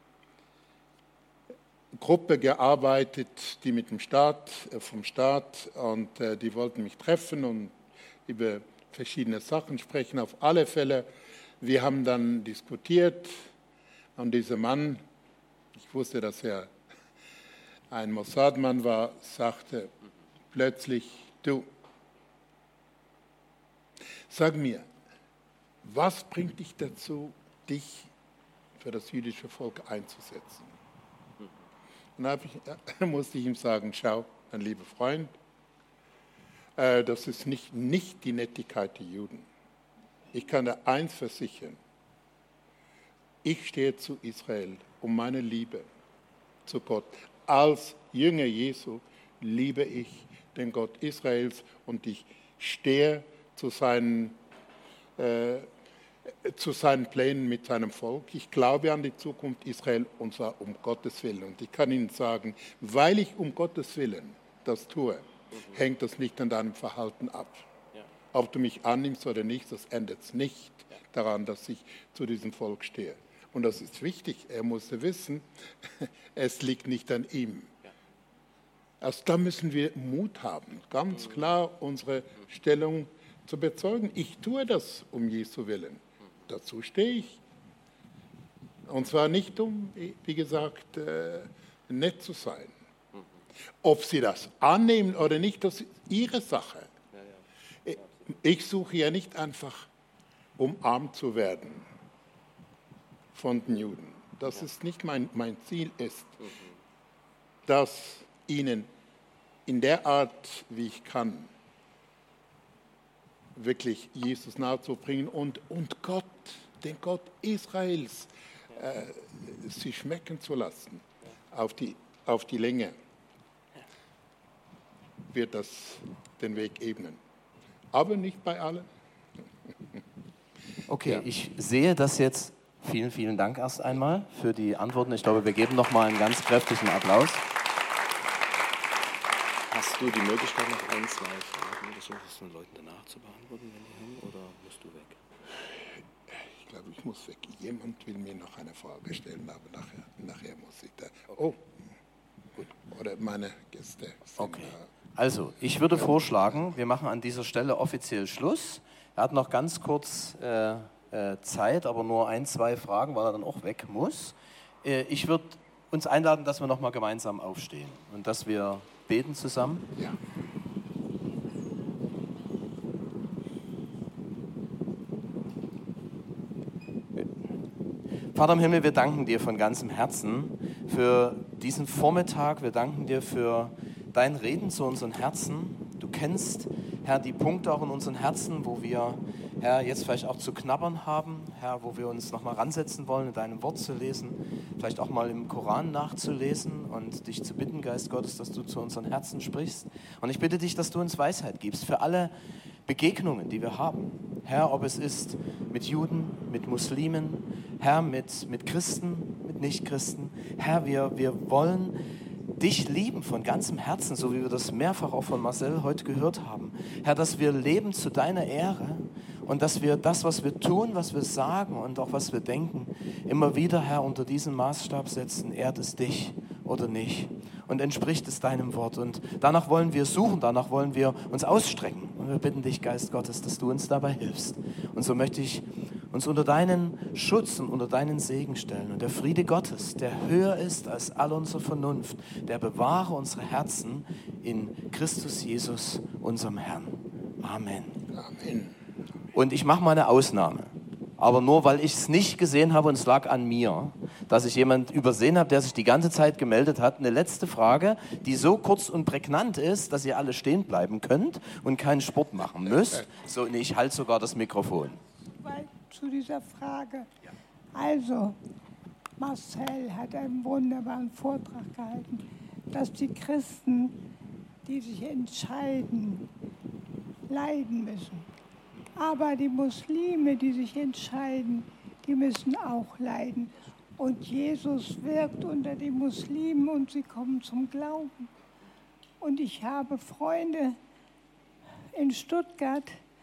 Gruppe gearbeitet, die mit dem Staat, äh, vom Staat, und äh, die wollten mich treffen und über verschiedene Sachen sprechen. Auf alle Fälle, wir haben dann diskutiert und dieser Mann ich wusste, dass er ein Mossad-Mann war, sagte plötzlich, du, sag mir, was bringt dich dazu, dich für das jüdische Volk einzusetzen? Und dann ich, musste ich ihm sagen, schau, mein lieber Freund, äh, das ist nicht, nicht die Nettigkeit der Juden. Ich kann dir eins versichern, ich stehe zu Israel um meine Liebe zu Gott. Als Jünger Jesu liebe ich den Gott Israels und ich stehe zu seinen, äh, zu seinen Plänen mit seinem Volk. Ich glaube an die Zukunft Israel und zwar um Gottes Willen. Und ich kann Ihnen sagen, weil ich um Gottes Willen das tue, mhm. hängt das nicht an deinem Verhalten ab. Ja. Ob du mich annimmst oder nicht, das ändert es nicht ja. daran, dass ich zu diesem Volk stehe. Und das ist wichtig, er musste wissen, es liegt nicht an ihm. Ja. Also da müssen wir Mut haben, ganz mhm. klar unsere Stellung zu bezeugen. Ich tue das um Jesu Willen. Dazu stehe ich. Und zwar nicht um, wie gesagt, äh, nett zu sein. Ob sie das annehmen oder nicht, das ist ihre Sache. Ich suche ja nicht einfach, umarmt zu werden von den Juden. Das ist nicht mein, mein Ziel ist, dass ihnen in der Art, wie ich kann, wirklich Jesus nahe zu bringen und, und Gott, den Gott Israels, äh, sie schmecken zu lassen. Auf die, auf die Länge wird das den Weg ebnen. Aber nicht bei allen. Okay, ja. Ich sehe das jetzt. Vielen, vielen Dank erst einmal für die Antworten. Ich glaube, wir geben noch mal einen ganz kräftigen Applaus. Hast du die Möglichkeit, noch ein, zwei Fragen des den Leuten danach zu beantworten, wenn die haben, oder musst du weg? Ich glaube, ich muss weg. Jemand will mir noch eine Frage stellen, aber nachher, nachher muss ich da. Oh, gut. Oder meine Gäste sind okay. da. Also, ich würde vorschlagen, wir machen an dieser Stelle offiziell Schluss. Er hat noch ganz kurz äh, äh, Zeit, aber nur ein, zwei Fragen, weil er dann auch weg muss. Äh, ich würde uns einladen, dass wir noch mal gemeinsam aufstehen und dass wir beten zusammen. Ja. Vater im Himmel, wir danken dir von ganzem Herzen für diesen Vormittag. Wir danken dir für dein Reden zu unseren Herzen. Du kennst, Herr, die Punkte auch in unseren Herzen, wo wir, Herr, jetzt vielleicht auch zu knabbern haben, Herr, wo wir uns nochmal ransetzen wollen, in deinem Wort zu lesen, vielleicht auch mal im Koran nachzulesen und dich zu bitten, Geist Gottes, dass du zu unseren Herzen sprichst. Und ich bitte dich, dass du uns Weisheit gibst für alle Begegnungen, die wir haben. Herr, ob es ist mit Juden, mit Muslimen, Herr, mit, mit Christen, mit Nichtchristen. Herr, wir, wir wollen dich lieben von ganzem Herzen, so wie wir das mehrfach auch von Marcel heute gehört haben. Herr, dass wir leben zu deiner Ehre und dass wir das, was wir tun, was wir sagen und auch was wir denken, immer wieder, Herr, unter diesen Maßstab setzen, ehrt es dich oder nicht und entspricht es deinem Wort. Und danach wollen wir suchen, danach wollen wir uns ausstrecken. Und wir bitten dich, Geist Gottes, dass du uns dabei hilfst. Und so möchte ich uns unter deinen Schutz und unter deinen Segen stellen. Und der Friede Gottes, der höher ist als all unsere Vernunft, der bewahre unsere Herzen in Christus Jesus, unserem Herrn. Amen. Amen. Und ich mache mal eine Ausnahme. Aber nur, weil ich es nicht gesehen habe und es lag an mir, dass ich jemand übersehen habe, der sich die ganze Zeit gemeldet hat. Eine letzte Frage, die so kurz und prägnant ist, dass ihr alle stehen bleiben könnt und keinen Sport machen müsst. So, nee, ich halte sogar das Mikrofon. Zu dieser Frage. Also, Marcel hat einen wunderbaren Vortrag gehalten, dass die Christen, die sich entscheiden, leiden müssen. Aber die Muslime, die sich entscheiden, die müssen auch leiden. Und Jesus wirkt unter den Muslimen und sie kommen zum Glauben. Und ich habe Freunde in Stuttgart,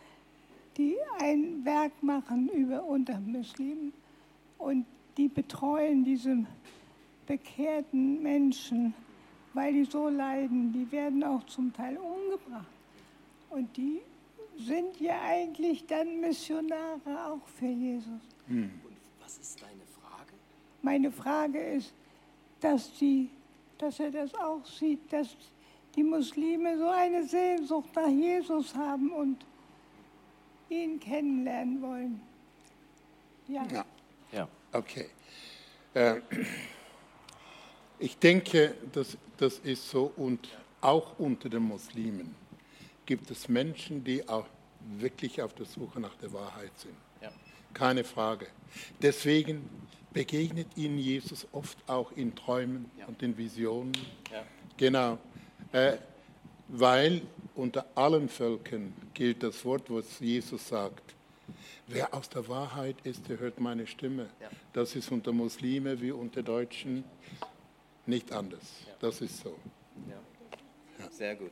die ein Werk machen über unter Muslimen und die betreuen diese bekehrten Menschen, weil die so leiden. Die werden auch zum Teil umgebracht. Und die sind ja eigentlich dann Missionare auch für Jesus. Hm. Und was ist deine Frage? Meine Frage ist, dass, die, dass er das auch sieht, dass die Muslime so eine Sehnsucht nach Jesus haben und ihn kennenlernen wollen. Ja. Ja. Ja. Okay. Äh, ich denke, das, das ist so, und auch unter den Muslimen gibt es Menschen, die auch wirklich auf der Suche nach der Wahrheit sind. Ja. Keine Frage. Deswegen begegnet ihnen Jesus oft auch in Träumen Ja. und in Visionen. Ja. Genau. Äh, weil unter allen Völkern gilt das Wort, was Jesus sagt. Wer aus der Wahrheit ist, der hört meine Stimme. Ja. Das ist unter Muslime wie unter Deutschen nicht anders. Ja. Das ist so. Ja. Sehr gut.